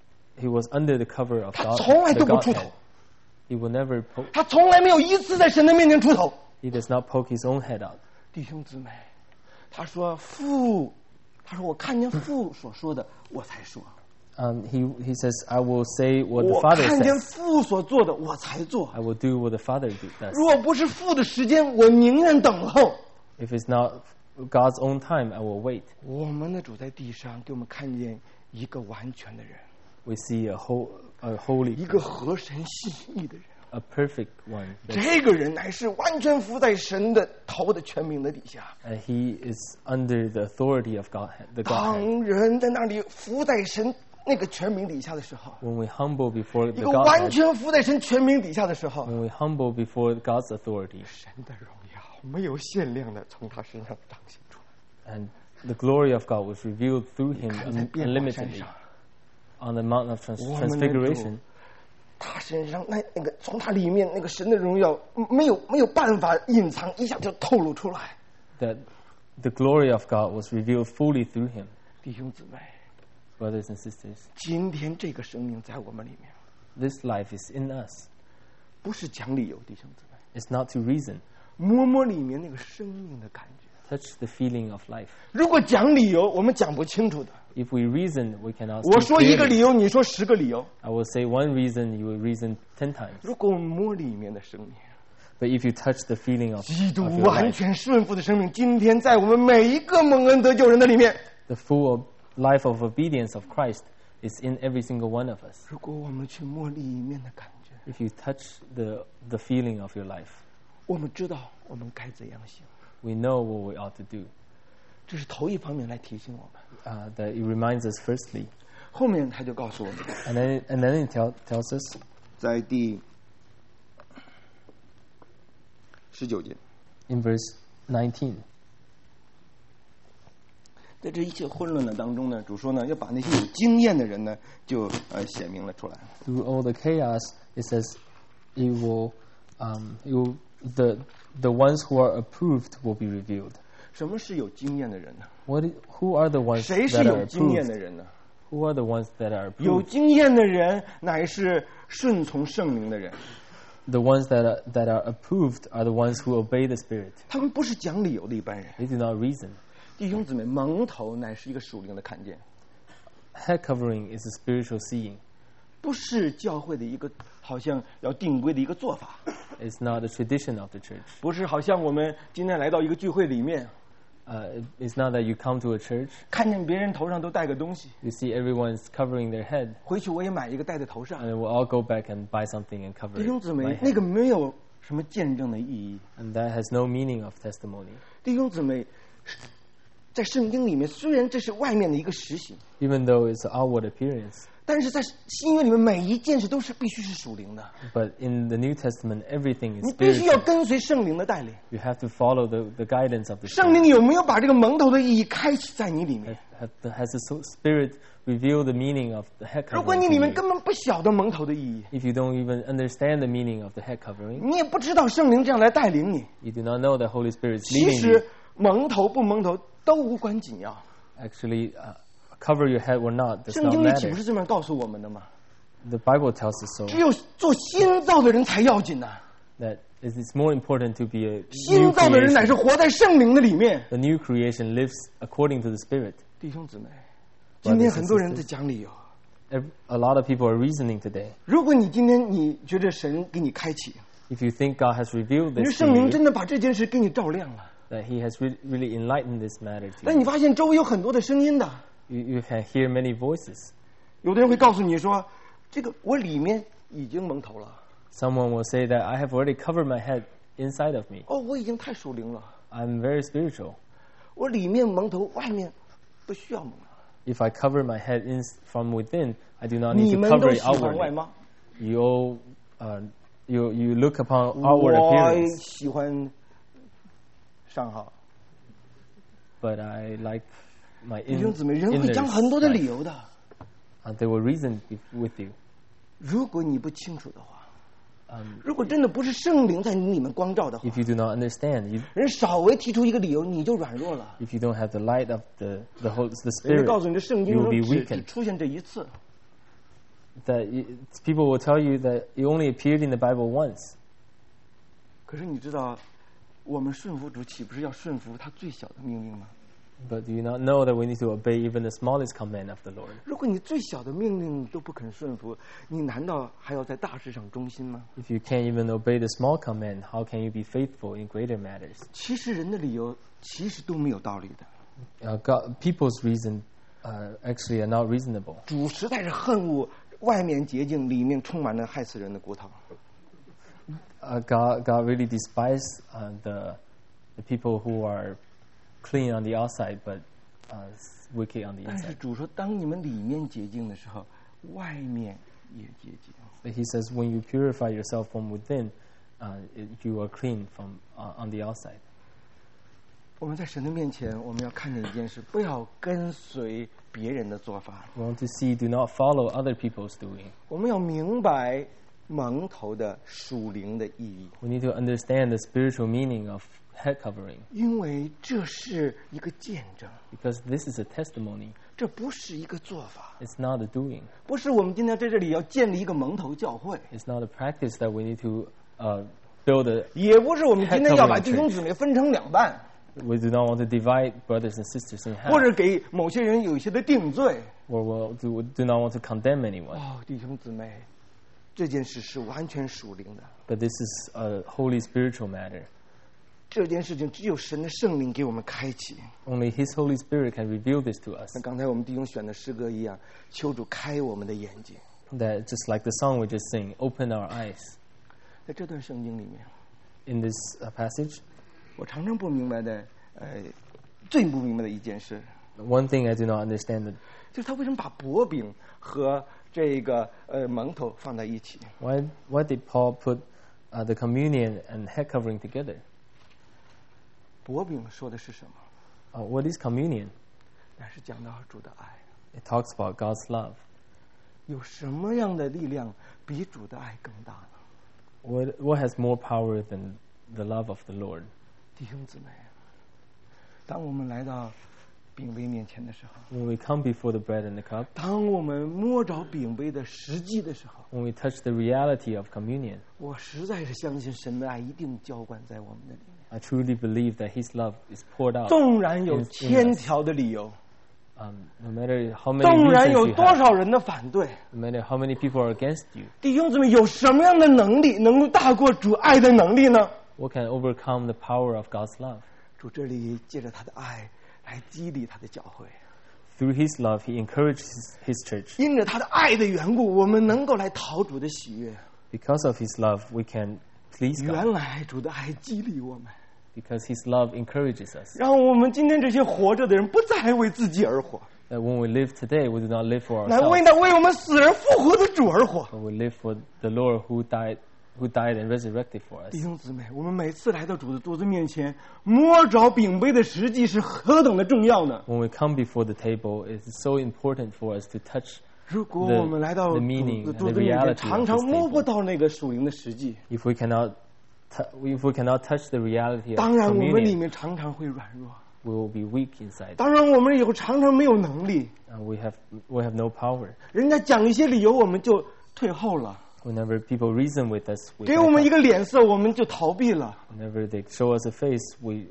was under the cover of 他 God, 从来 the 都不出头 Godhead. He will never poke. 他从来没有一次在神的面前出头。 He does not poke His own head out. 弟兄姊妹，他说父，他说我看见父所说的，我才说； He says, I will say what the 我 Father 看见 says. 父所做的，我才做 I。will do what the Father does. 若不是父的时间，我宁愿等候。 If it's not God's own time, I will wait. 我们的主在地上给我们看见一个完全的人， We see a holy, 一个合神心意的人。 a perfect one. 这个人乃是完全服在神的头的权柄的底下。 And He is under the authority of God, the Godhead. 当人在那里服在神那个权柄底下的时候， When we humble before 一 the 个完 Godhead, 全服在神权柄底下的时候， when we humble before God's authority, 神的荣耀没有限量的从他身上彰显出来。 and the glory of God was revealed through Him 看在变化山 unlimitedly 上， on the Mount of 我们的主 Transfiguration. 他身上那个从他里面那个神的荣耀没有办法隐藏，一下就透露出来。 That the glory of God was revealed fully through Him. 弟兄姊妹， Brothers and sisters, 今天这个生命在我们里面， this life is in us. 不是讲理由，弟兄姊妹， It's not to reason. 摸摸里面那个生命的感觉， touch the feeling of life. 如果讲理由，我们讲不清楚的。 If we reason, we cannot. 我说一个理由，你说10个理由。 I will say one reason, you will reason 10 times. 如果我们摸里面的生命， But if you touch the feeling of 基督 your 完 life, 全顺服的生命，今天在我们每一个蒙恩得救人的里面。 the full life of obedience of Christ is in every single one of us. 如果我们去摸里面的感觉， If you touch the feeling of your life, 我们知道我们该怎样行。 we know what we ought to do. 这是头一方面来提醒我们。 That it reminds us firstly. 后面他就告诉我们， And then it tells us 在第19节， in verse 19. 在这一切混乱的当中呢，主说呢，要把那些有经验的人呢，就显明了出来。 Through all the chaos, it says the ones who are approved will be revealed. 什么是有经验的人呢？ Who are the ones 谁是 that 有 are 经验 approved? 的人呢？ Who are the ones that are 有 approved? 经验的人乃是顺从圣灵的人， The ones that are approved are the ones who obey the Spirit. 他们不是讲理由的一般人。 They do not reason. 弟兄姊妹，蒙头乃是一个属灵的看见， Head covering is a spiritual seeing. 不是教会的一个好像要定规的一个做法， It's not a tradition of the church. 不是好像我们今天来到一个聚会里面， It's not that you come to a church, 看见别人头上都戴个东西， you see everyone's covering their head, 回去我也买一个戴在头上 and。then we'll all go back and buy something and cover 弟兄姊 my 妹，那 head. 个没有什么见证的意义。 And that has no meaning of testimony. 弟兄姊妹，在圣经里面，虽然这是外面的一个实行， Even though it's outward appearance, 但是在新约里面每一件事都是必须是属灵的， but in the New Testament, everything is 你必须要 spiritual. 跟随圣灵的带领。 You have to follow the guidance of the 圣 Spirit. 灵有没有把这个蒙头的意义开启在你里面？ Has the Spirit revealed the meaning of the head 如果 covering 你 to 里面 you? 根本不晓得蒙头的意义， If you don't even understand the meaning of the head covering, 你也不知道圣灵这样来带领你。 you do not know the Holy Spirit is 其 leading you. 实蒙头不蒙头都无关紧要。 Actually, cover your head or not does 圣 not 经里岂不 matter. 是这么告诉我们的吗？ The Bible tells us so. 只有做新造的人才要紧呐、 That it's more important to be a 新 new 造的人乃是 creation. 活在圣灵的里面。 The new creation lives according to the Spirit. 弟兄姊妹，今天很多人在讲理由。 A lot of people are reasoning today. 如果你今天你觉得神给你开启， If you think God has revealed 你说 this to 圣灵 you, 真的把这件事给你照亮了， that He has really enlightened this matter to 但你 you, 发现周围有很多的声音的， you can hear many voices. 有的人会告诉你说，这个我里面已经蒙头了， Someone will say that I have already covered my head inside of me. 哦，我已经太属灵了， I'm very spiritual. 我里面蒙头，外面不需要蒙了。 If I cover my head from within, I do not 你 need to 们 cover 都 it 喜欢外 outwardly. 貌， You all, you look upon outward 我 appearance, 喜欢上好。 but I like my 弟兄姊妹，人会讲很多的理由的， And they will reason with you. 如果你不清楚的话，如果真的不是圣灵在你里面光照的话， If you do not understand, 人稍微提出一个理由，你就软弱了。 if you don't have the light of the 人家 Spirit, 告诉你，这圣经 you will 中 be 只 weakened. 出现这一次， People will tell you that it only appeared in the Bible once. 可是你知道，我们顺服主，岂不是要顺服他最小的命令吗？ But do you not know that we need to obey even the smallest command of the Lord? 如果你最小的命令都不肯顺服，你难道还要在大事上忠心吗？ If you can't even obey the small command, how can you be faithful in greater matters? 其实人的理由其实都没有道理的。 People's reason actually are not reasonable. 主实在是恨恶外面洁净，里面充满了害死人的骨头。 God really despises the people who are clean on the outside but wicked on the 但是 inside. 主说，当你们里面洁净的时候，外面也洁净。 But He says, when you purify yourself from within, you are clean from on the outside. 我们在神的面前，我们要看见一件事：不要跟随别人的做法。 We want to see, do not follow other people's doing. 我们要明白蒙头的属灵的意义， We need to understand the spiritual meaning of head covering, 因为这是一个见证， because this is a testimony. 这不是一个做法， It's not a doing. 不是我们今天在这里要建立一个蒙头教会， It's not a practice that we need to build a. 也不是我们今天要把弟兄姊妹分成两半。 We do not want to divide brothers and sisters in 或 half, 者给某些人有一些的定罪。 or we do not want to condemn anyone. 弟兄姊妹，这件事是完全属灵的， But this is a holy spiritual matter. 这件事情只有神的圣灵给我们开启。 Only His Holy Spirit can reveal this to us. 像刚才我们弟兄选的诗歌一样，求主开我们的眼睛。 That just like the song we just sing, open our eyes. 在这段圣经里面， In this passage, 我常常不明白的，最不明白的一件事， one thing I do not understand, 就是他为什么把薄饼和这个蒙头放在一起？ why did Paul put the communion and head covering together? 薄饼说的是什么？ What is communion? 那是讲到主的爱。 It talks about God's love. 有什么样的力量比主的爱更大呢？ What has more power than the love of the Lord? 弟兄姊妹，当我们来到饼杯面前的时候， When we come before the bread and the cup, 当我们摸着饼杯的实际的时候， when we touch the reality of communion, 我实在是相信神的爱一定浇灌在我们的里面。 I truly believe that His love is poured out. 纵然有 in 千 us. 条的理由， No matter how many 纵然 reasons 有 you 多 have, 少人的反对， no matter how many people are against you, 弟兄姊妹，有什么样的能力能够大过主爱的能力呢？ what can overcome the power of God's love? 主这里借着他的爱来激励他的教会， Through His love, He encourages His church. 因着他的爱的缘故，我们能够来讨主的喜悦。 Because of His love, we can please 原 God. 来主的爱激励我们， Because His love encourages us. 让我们今天这些活着的人不再为自己而活， That when we live today, we do not live for 乃为 ourselves, 那为我们死而复活的主而活。 but we live for the Lord who died and resurrected for us. 弟兄姊妹，我们每次来到主的桌子面前，摸着饼杯的实际是何等的重要呢？ When we come before the table, it's so important for us to touch. 如果我们来到 the 主 meaning 的 and 桌 the 子面前， reality 常 of 常 this 摸不 table. 到那个属灵的实际， If we cannot touch the reality of 当然我们里 communion, 面常常会软弱， we will be weak inside, 当然我们以后常常没有能力， and we have no power. 人家讲一些理由我们就退后了， Whenever people reason with us, we 给我们 back 一 up. 个脸色我们就逃避了。 Whenever they show us a face,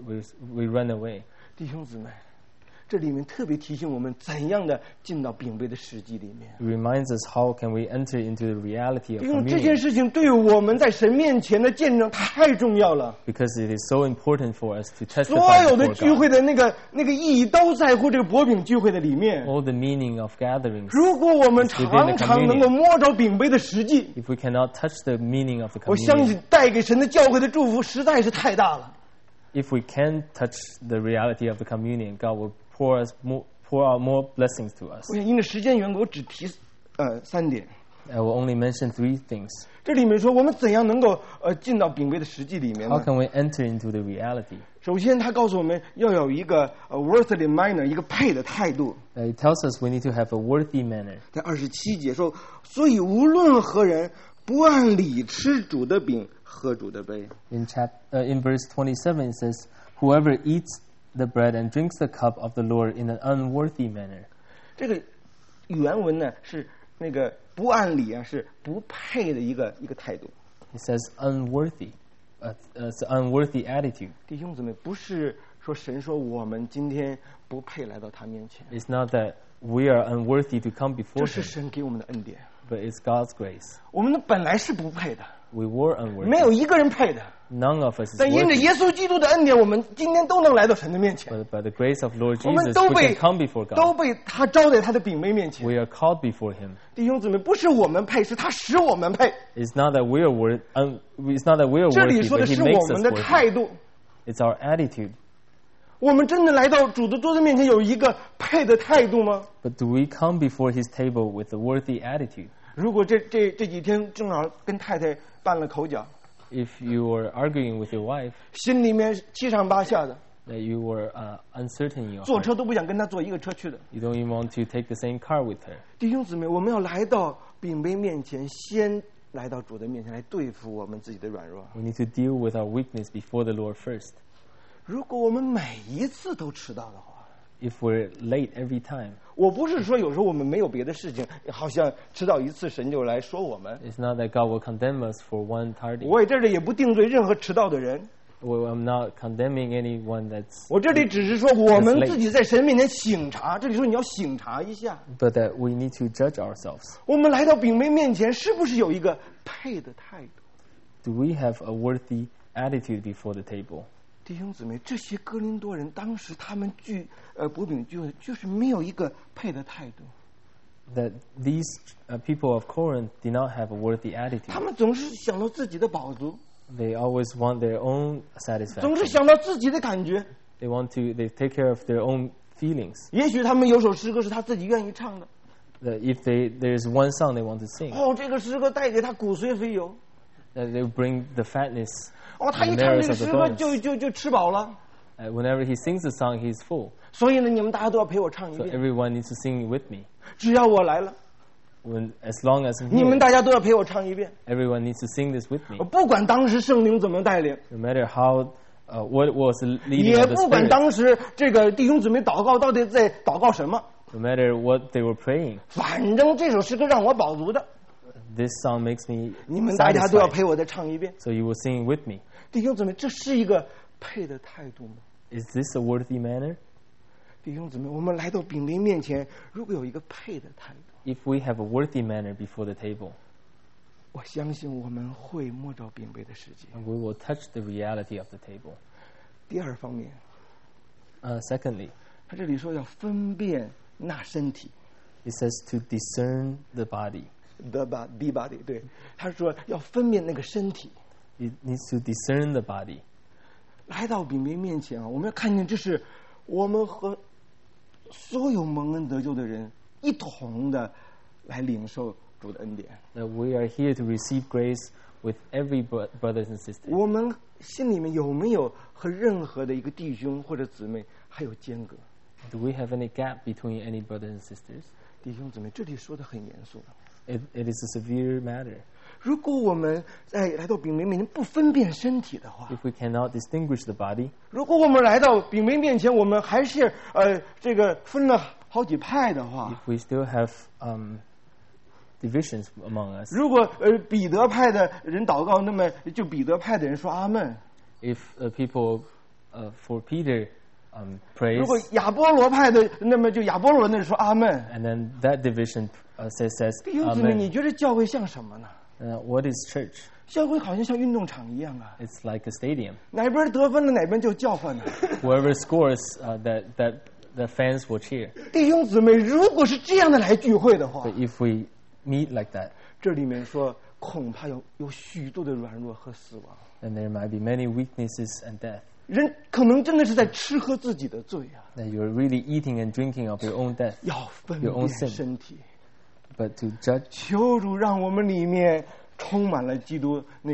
we run away. 弟兄姊妹，这里面特别提醒我们怎样的进到饼杯的实际里面。 It reminds us how can we enter into the reality of 因为这件 communion, 事情对我们在神面前的见证太重要了。 because it is so important for us to 所 testify 有的 before 聚会 God. 的那个意义都在乎这个薄饼聚会的里面。 All the meaning of gatherings. 如果我们常常能够摸着饼杯的实际， If we cannot touch the meaning of the 我相 communion, 信带给神的教会的祝福实在是太大了。 if we can touch the reality of the communion, God will pour out more blessings to us. 我想因为时间缘故，我只提3点。 I will only mention 3 things. 这里面说我们怎样能够进到饼杯的实际里面 How 呢？ can we enter into the reality? 首先，他告诉我们要有一个worthily manner， 一个配的态度。 It tells us we need to have a worthy manner. 在27节说，所以无论何人不按理吃主的饼，喝主的杯。 In verse 27, it says, "Whoever eats the bread and drinks the cup of the Lord in an unworthy manner." 这个原文呢是那个不按理啊，是不配的一个态度。 It says unworthy. It's an unworthy attitude. 弟兄姊妹，不是说神说我们今天不配来到他面前， It's not that we are unworthy to come 这 before 是 Him, 神给我们的恩典。 but it's God's grace. 我们本来是不配的， We were 没有 unworthy. 一个人配的。 None of us is 但因着 worthy. 耶稣基督的恩典，我们今天都能来到神的面前。 But by the grace of Lord 我们 Jesus, 都 we 被 can come before 都 God. 被他招在他的饼杯面前。 We are called before Him. 弟兄姊妹，不是我们配，是他使我们配。 It's not that we are it's not that we are 这里 worthy, 说的 but He 是 makes 我们 us 的 worthy. 态度。 It's our attitude. 我们真的来到主的桌子面前有一个配的态度吗？ But do we come before His table with a worthy attitude? 如果这几天正好跟太太拌了口角， If you are arguing with your wife, 心里面七上八下的， that you were uncertain in your 坐 heart, 车都不想跟他坐一个车去的。 you don't even want to take the same car with her. 弟兄姊妹，我们要来到饼杯面前，先来到主的面前来对付我们自己的软弱。 We need to deal with our weakness before the Lord first. 如果我们每一次都迟到的话， If we're late every time, 我不是说有时候我们没有别的事情，好像迟到一次神就来说我们。 it's not that God will condemn us for one tardy. 我在这里也不定罪任何迟到的人， Well, I'm not condemning anyone that's. 我这里只是说我们自己在神面前省察，这里说你要省察一下。 But that we need to judge ourselves. 我们来到饼杯面前，是不是有一个配的态度？ Do we have a worthy attitude before the table? 弟兄姊妹，这些哥林多人当时他们薄饼聚会，就是没有一个配的态度。 That these people of Corinth did not have a worthy attitude. 他们总是想到自己的饱足。 They always want their own 总是 satisfaction. 想到自己的感觉。 They take care of their own feelings. 也许他们有首诗歌是他自己愿意唱的。 If there's one song they want to sing, 这个诗歌带给他骨髓肥油。 they bring the fatness. 他一唱这个诗歌就吃饱了。 Whenever he sings a song, he's full. 所以呢，你们大家都要陪我唱一 So 遍。 everyone needs to sing with me. 只要我来了， As long as I'm 你们 here, 大家都要陪我唱一遍。 everyone needs to sing this with me. 不管当时圣灵怎么带领， No matter how what was the leading 也 of the 不管 Spirit, 当时这个弟兄姊妹祷告到底在祷告什么， no matter what they were praying, 反正这首诗歌让我饱足的， this song makes me 你们大家都要 satisfied. 陪我再唱一遍。 So you will sing with me. 弟兄姊妹，这是一个配的态度吗？ Is this a worthy manner? 弟兄姊妹，我们来到饼杯面前，如果有一个配的态度， If we have a worthy manner before the table, 我相信我们会摸着饼杯的世界。 we will touch the reality of the table. 第二方面， Secondly, 他这里说要分辨那身体 it says to discern the body. ，the body， 对，他说要分辨那个身体。 It needs to discern the body. 来到饼杯面前啊，我们要看见这是我们和所有蒙恩得救的人一同的来领受主的恩典。 That we are here to receive grace with every brothers and sisters. 我们心里面有没有和任何的一个弟兄或者姊妹还有间隔？ Do we have any gap between any brothers and sisters? 弟兄姊妹，这里说的很严肃的。 It is a severe matter. 如果我们在来到饼杯面前不分辨身体的话， If we cannot distinguish the body, 如果我们来到饼杯面前，我们还是这个分了好几派的话， if we still have divisions among us, 如果彼得派的人祷告，那么就彼得派的人说阿门； if people for Peter praise, 如果亚波罗派的，那么就亚波罗的人说阿门。 and then that division says 弟兄姊妹， Amen. 你觉得教会像什么呢？ What is church? 教会好像像运动场一样啊， It's like a stadium. 哪边得分了哪边就叫唤呢。 Whoever scores, that the fans will cheer. 弟兄姊妹，如果是这样的来聚会的话， But if we meet like that, 这里面说恐怕有许多的软弱和死亡， then there might be many weaknesses and death. 人可能真的是在吃喝自己的罪啊， That you're really eating and drinking of your own death. 要分 Your own 辨 sin. 身体。 But to judge, 求主让我们里面充满了基督那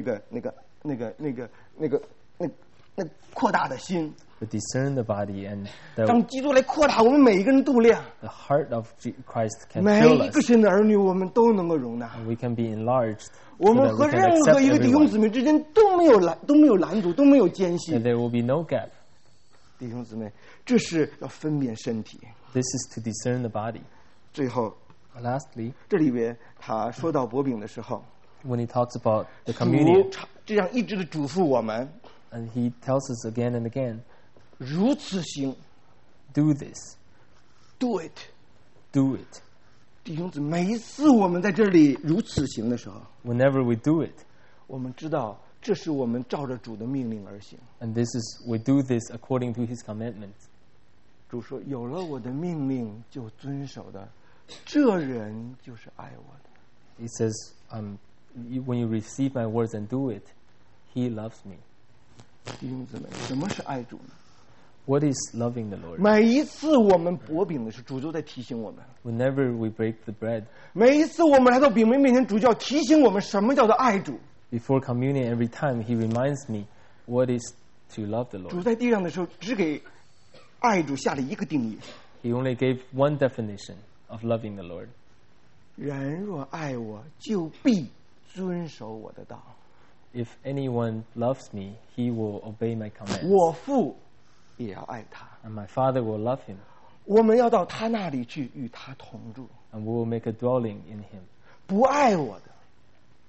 扩大的心， to discern the body and 让基督来扩大我们每一个人度量， the heart of Christ can 每 fill 一个 us. 神的儿女我们都能够容纳。 And we can be enlarged 我 so 们 that 和 we can 任何 accept 一个弟兄姊 everyone. 妹之间都没有拦阻，都没有间隙 That。there will be no gap. 弟兄姊妹，这是要分辨身体。 This is to discern the body. 最后， Lastly, 这里边他说到薄饼的时候， when he talks about the 主 communion, 这样一直的嘱咐我们， and he tells us again and again, 如此行 do this, ，do it。 do it. 弟兄姊妹，每一次我们在这里如此行的时候， Whenever we do it, 我们知道这是我们照着主的命令而行。 and we do this according to his commandments. 主说：“有了我的命令就遵守的，这人就是爱我的。” He says, when you receive my words and do it, he loves me. 弟兄姊妹，什么是爱主呢？ What is loving the Lord? 每一次我们薄饼的时候，主就在提醒我们； Whenever we break the bread, 每一次我们来到饼杯面前，主就要提醒我们什么叫做爱主。 before communion, every time he reminds me what is to love the 主 Lord. 在地上的时候，只给爱主下了一个定义： He only gave one definition of loving the Lord. 人若爱我，就必遵守我的道。 If anyone loves me, he will obey my commands. 我父也要爱他， And my Father will love him, 我们要到他那里去，与他同住。 and we will make a dwelling in him. 不爱我的，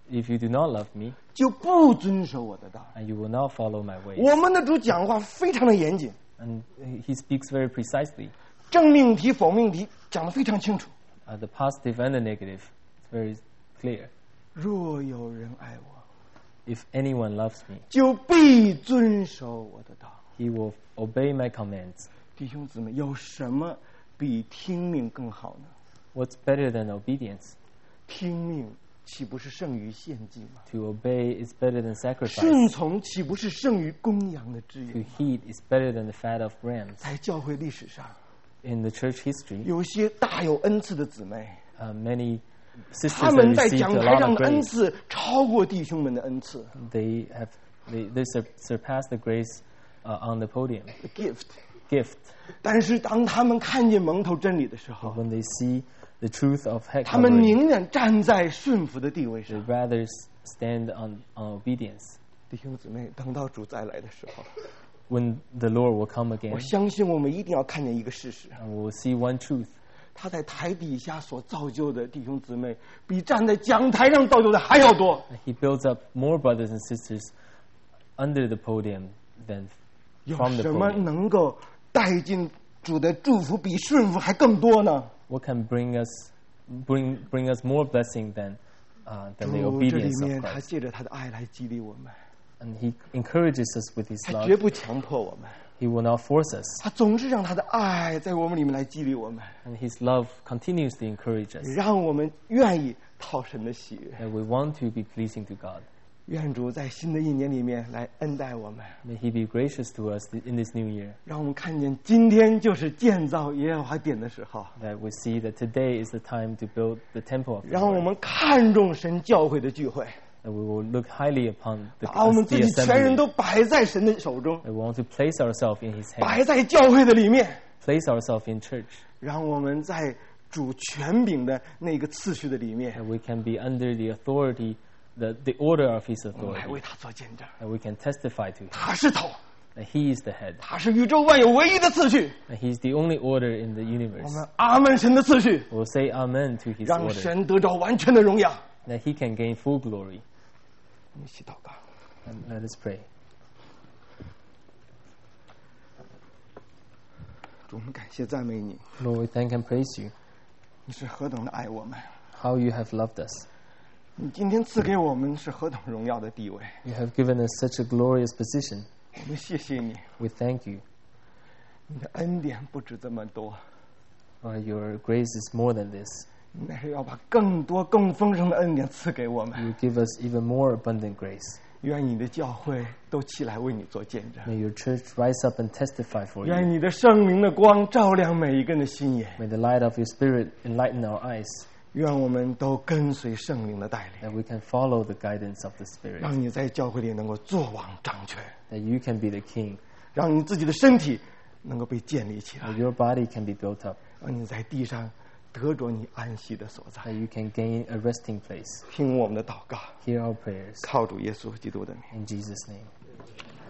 If you do not love me, 就不遵守我的道。 and you will not follow my ways. 我们的主讲话非常的严谨， And he speaks very precisely. 正命题、否命题讲得非常清楚。 The positive and the negative. It's very clear. 若有人爱我， If anyone loves me, 就必遵守我的道。 he will obey my commands. 弟兄姊妹，有什么比听命更好呢？ What's better than obedience? 听命岂不是胜于献祭吗？ To obey is better than 顺 sacrifice. 从岂不是胜于公羊的脂 To 油？ heed is better than the fat of rams. 在教会历史上， In the church history, 有些大有恩赐的姊妹， many sisters 他 have 们在 received 讲 a 台 lot 上 of 的恩 grace. 赐超过弟兄们的恩赐 They surpass the grace on the podium. gift。 Gift. 但是当他们看见蒙头真理的时候， When they see the truth of head 他们 covering, 宁愿站在顺服的地位 they 上。 rather stand on obedience. 弟兄姊妹，等到主再来的时候， When the Lord will come 我 again, 相信我们一定要看见一个事实： and we will see one truth. 他在台底下所造就的弟兄姊妹，比站在讲台上造就的还要多。 He builds up more brothers and sisters under the podium than 有 from the 什么 podium. 能够带进主的祝福比顺服还更多呢？ What can bring us more blessing than the 主这里 obedience 面， of 他 Christ? 借着他的爱来激励我们， And He encourages us with His 他 love. 绝不强迫我们， He will not force us, 他总是让他的爱在我们里面来激励我们， and His love continues to encourage us. 让我们愿意讨神的喜悦。 That we want to be pleasing to God. 愿主在新的一年里面来恩待我们， May He be gracious to us in this new year. 让我们看见今天就是建造耶和华殿的时候， That we see that today is the time to build the temple of the 让我 Lord. 们看重神教会的聚会， That we will look highly upon 把我们自 the 己全人 assembly. 都摆在神的手中， That we want to place ourselves in His 摆 hands. 在教会的里面， Place ourselves in church. 让我们在主权柄的那个次序的里面， That we can be under the authority, the order of His 我们来 authority. 为他做见证。 That we can testify to Him. 他是头， That He is the head. 他是宇宙万有唯一的次序。 That He is the only order in the 我 universe. 们阿门神的次序， We'll say Amen to His 让 order. 神得着完全的荣耀。 That He can gain full glory. 我们一起祷告。 And let us pray. 主，我们感谢赞美你， Lord, we thank and praise You. 你是何等的爱我们， How You have loved us. 你今天赐给我们是何等荣耀的地位。 You have given us such a glorious position. 我们谢谢你， We thank You. 你的恩典不止这么多， Lord, Your grace is more than this. 你乃是要把更多、更丰盛的恩典赐给我们。 You give us even more abundant grace. 愿你的教会都起来为你做见证， May Your church rise up and testify for 愿 You. 你的圣灵的光照亮每一个人的心眼， May the light of Your Spirit enlighten our eyes, 愿我们都跟随圣灵的带领， that we can follow the guidance of the Spirit, 让你在教会里能够作王掌权， that You can be the King, 让你自己的身体能够被建立起来 that，Your body can be built up, 让你在地上得着你安息的所在。 that You can gain a resting place. 听我们的祷告， Hear our prayers. 靠主耶稣基督的名。 In Jesus' name.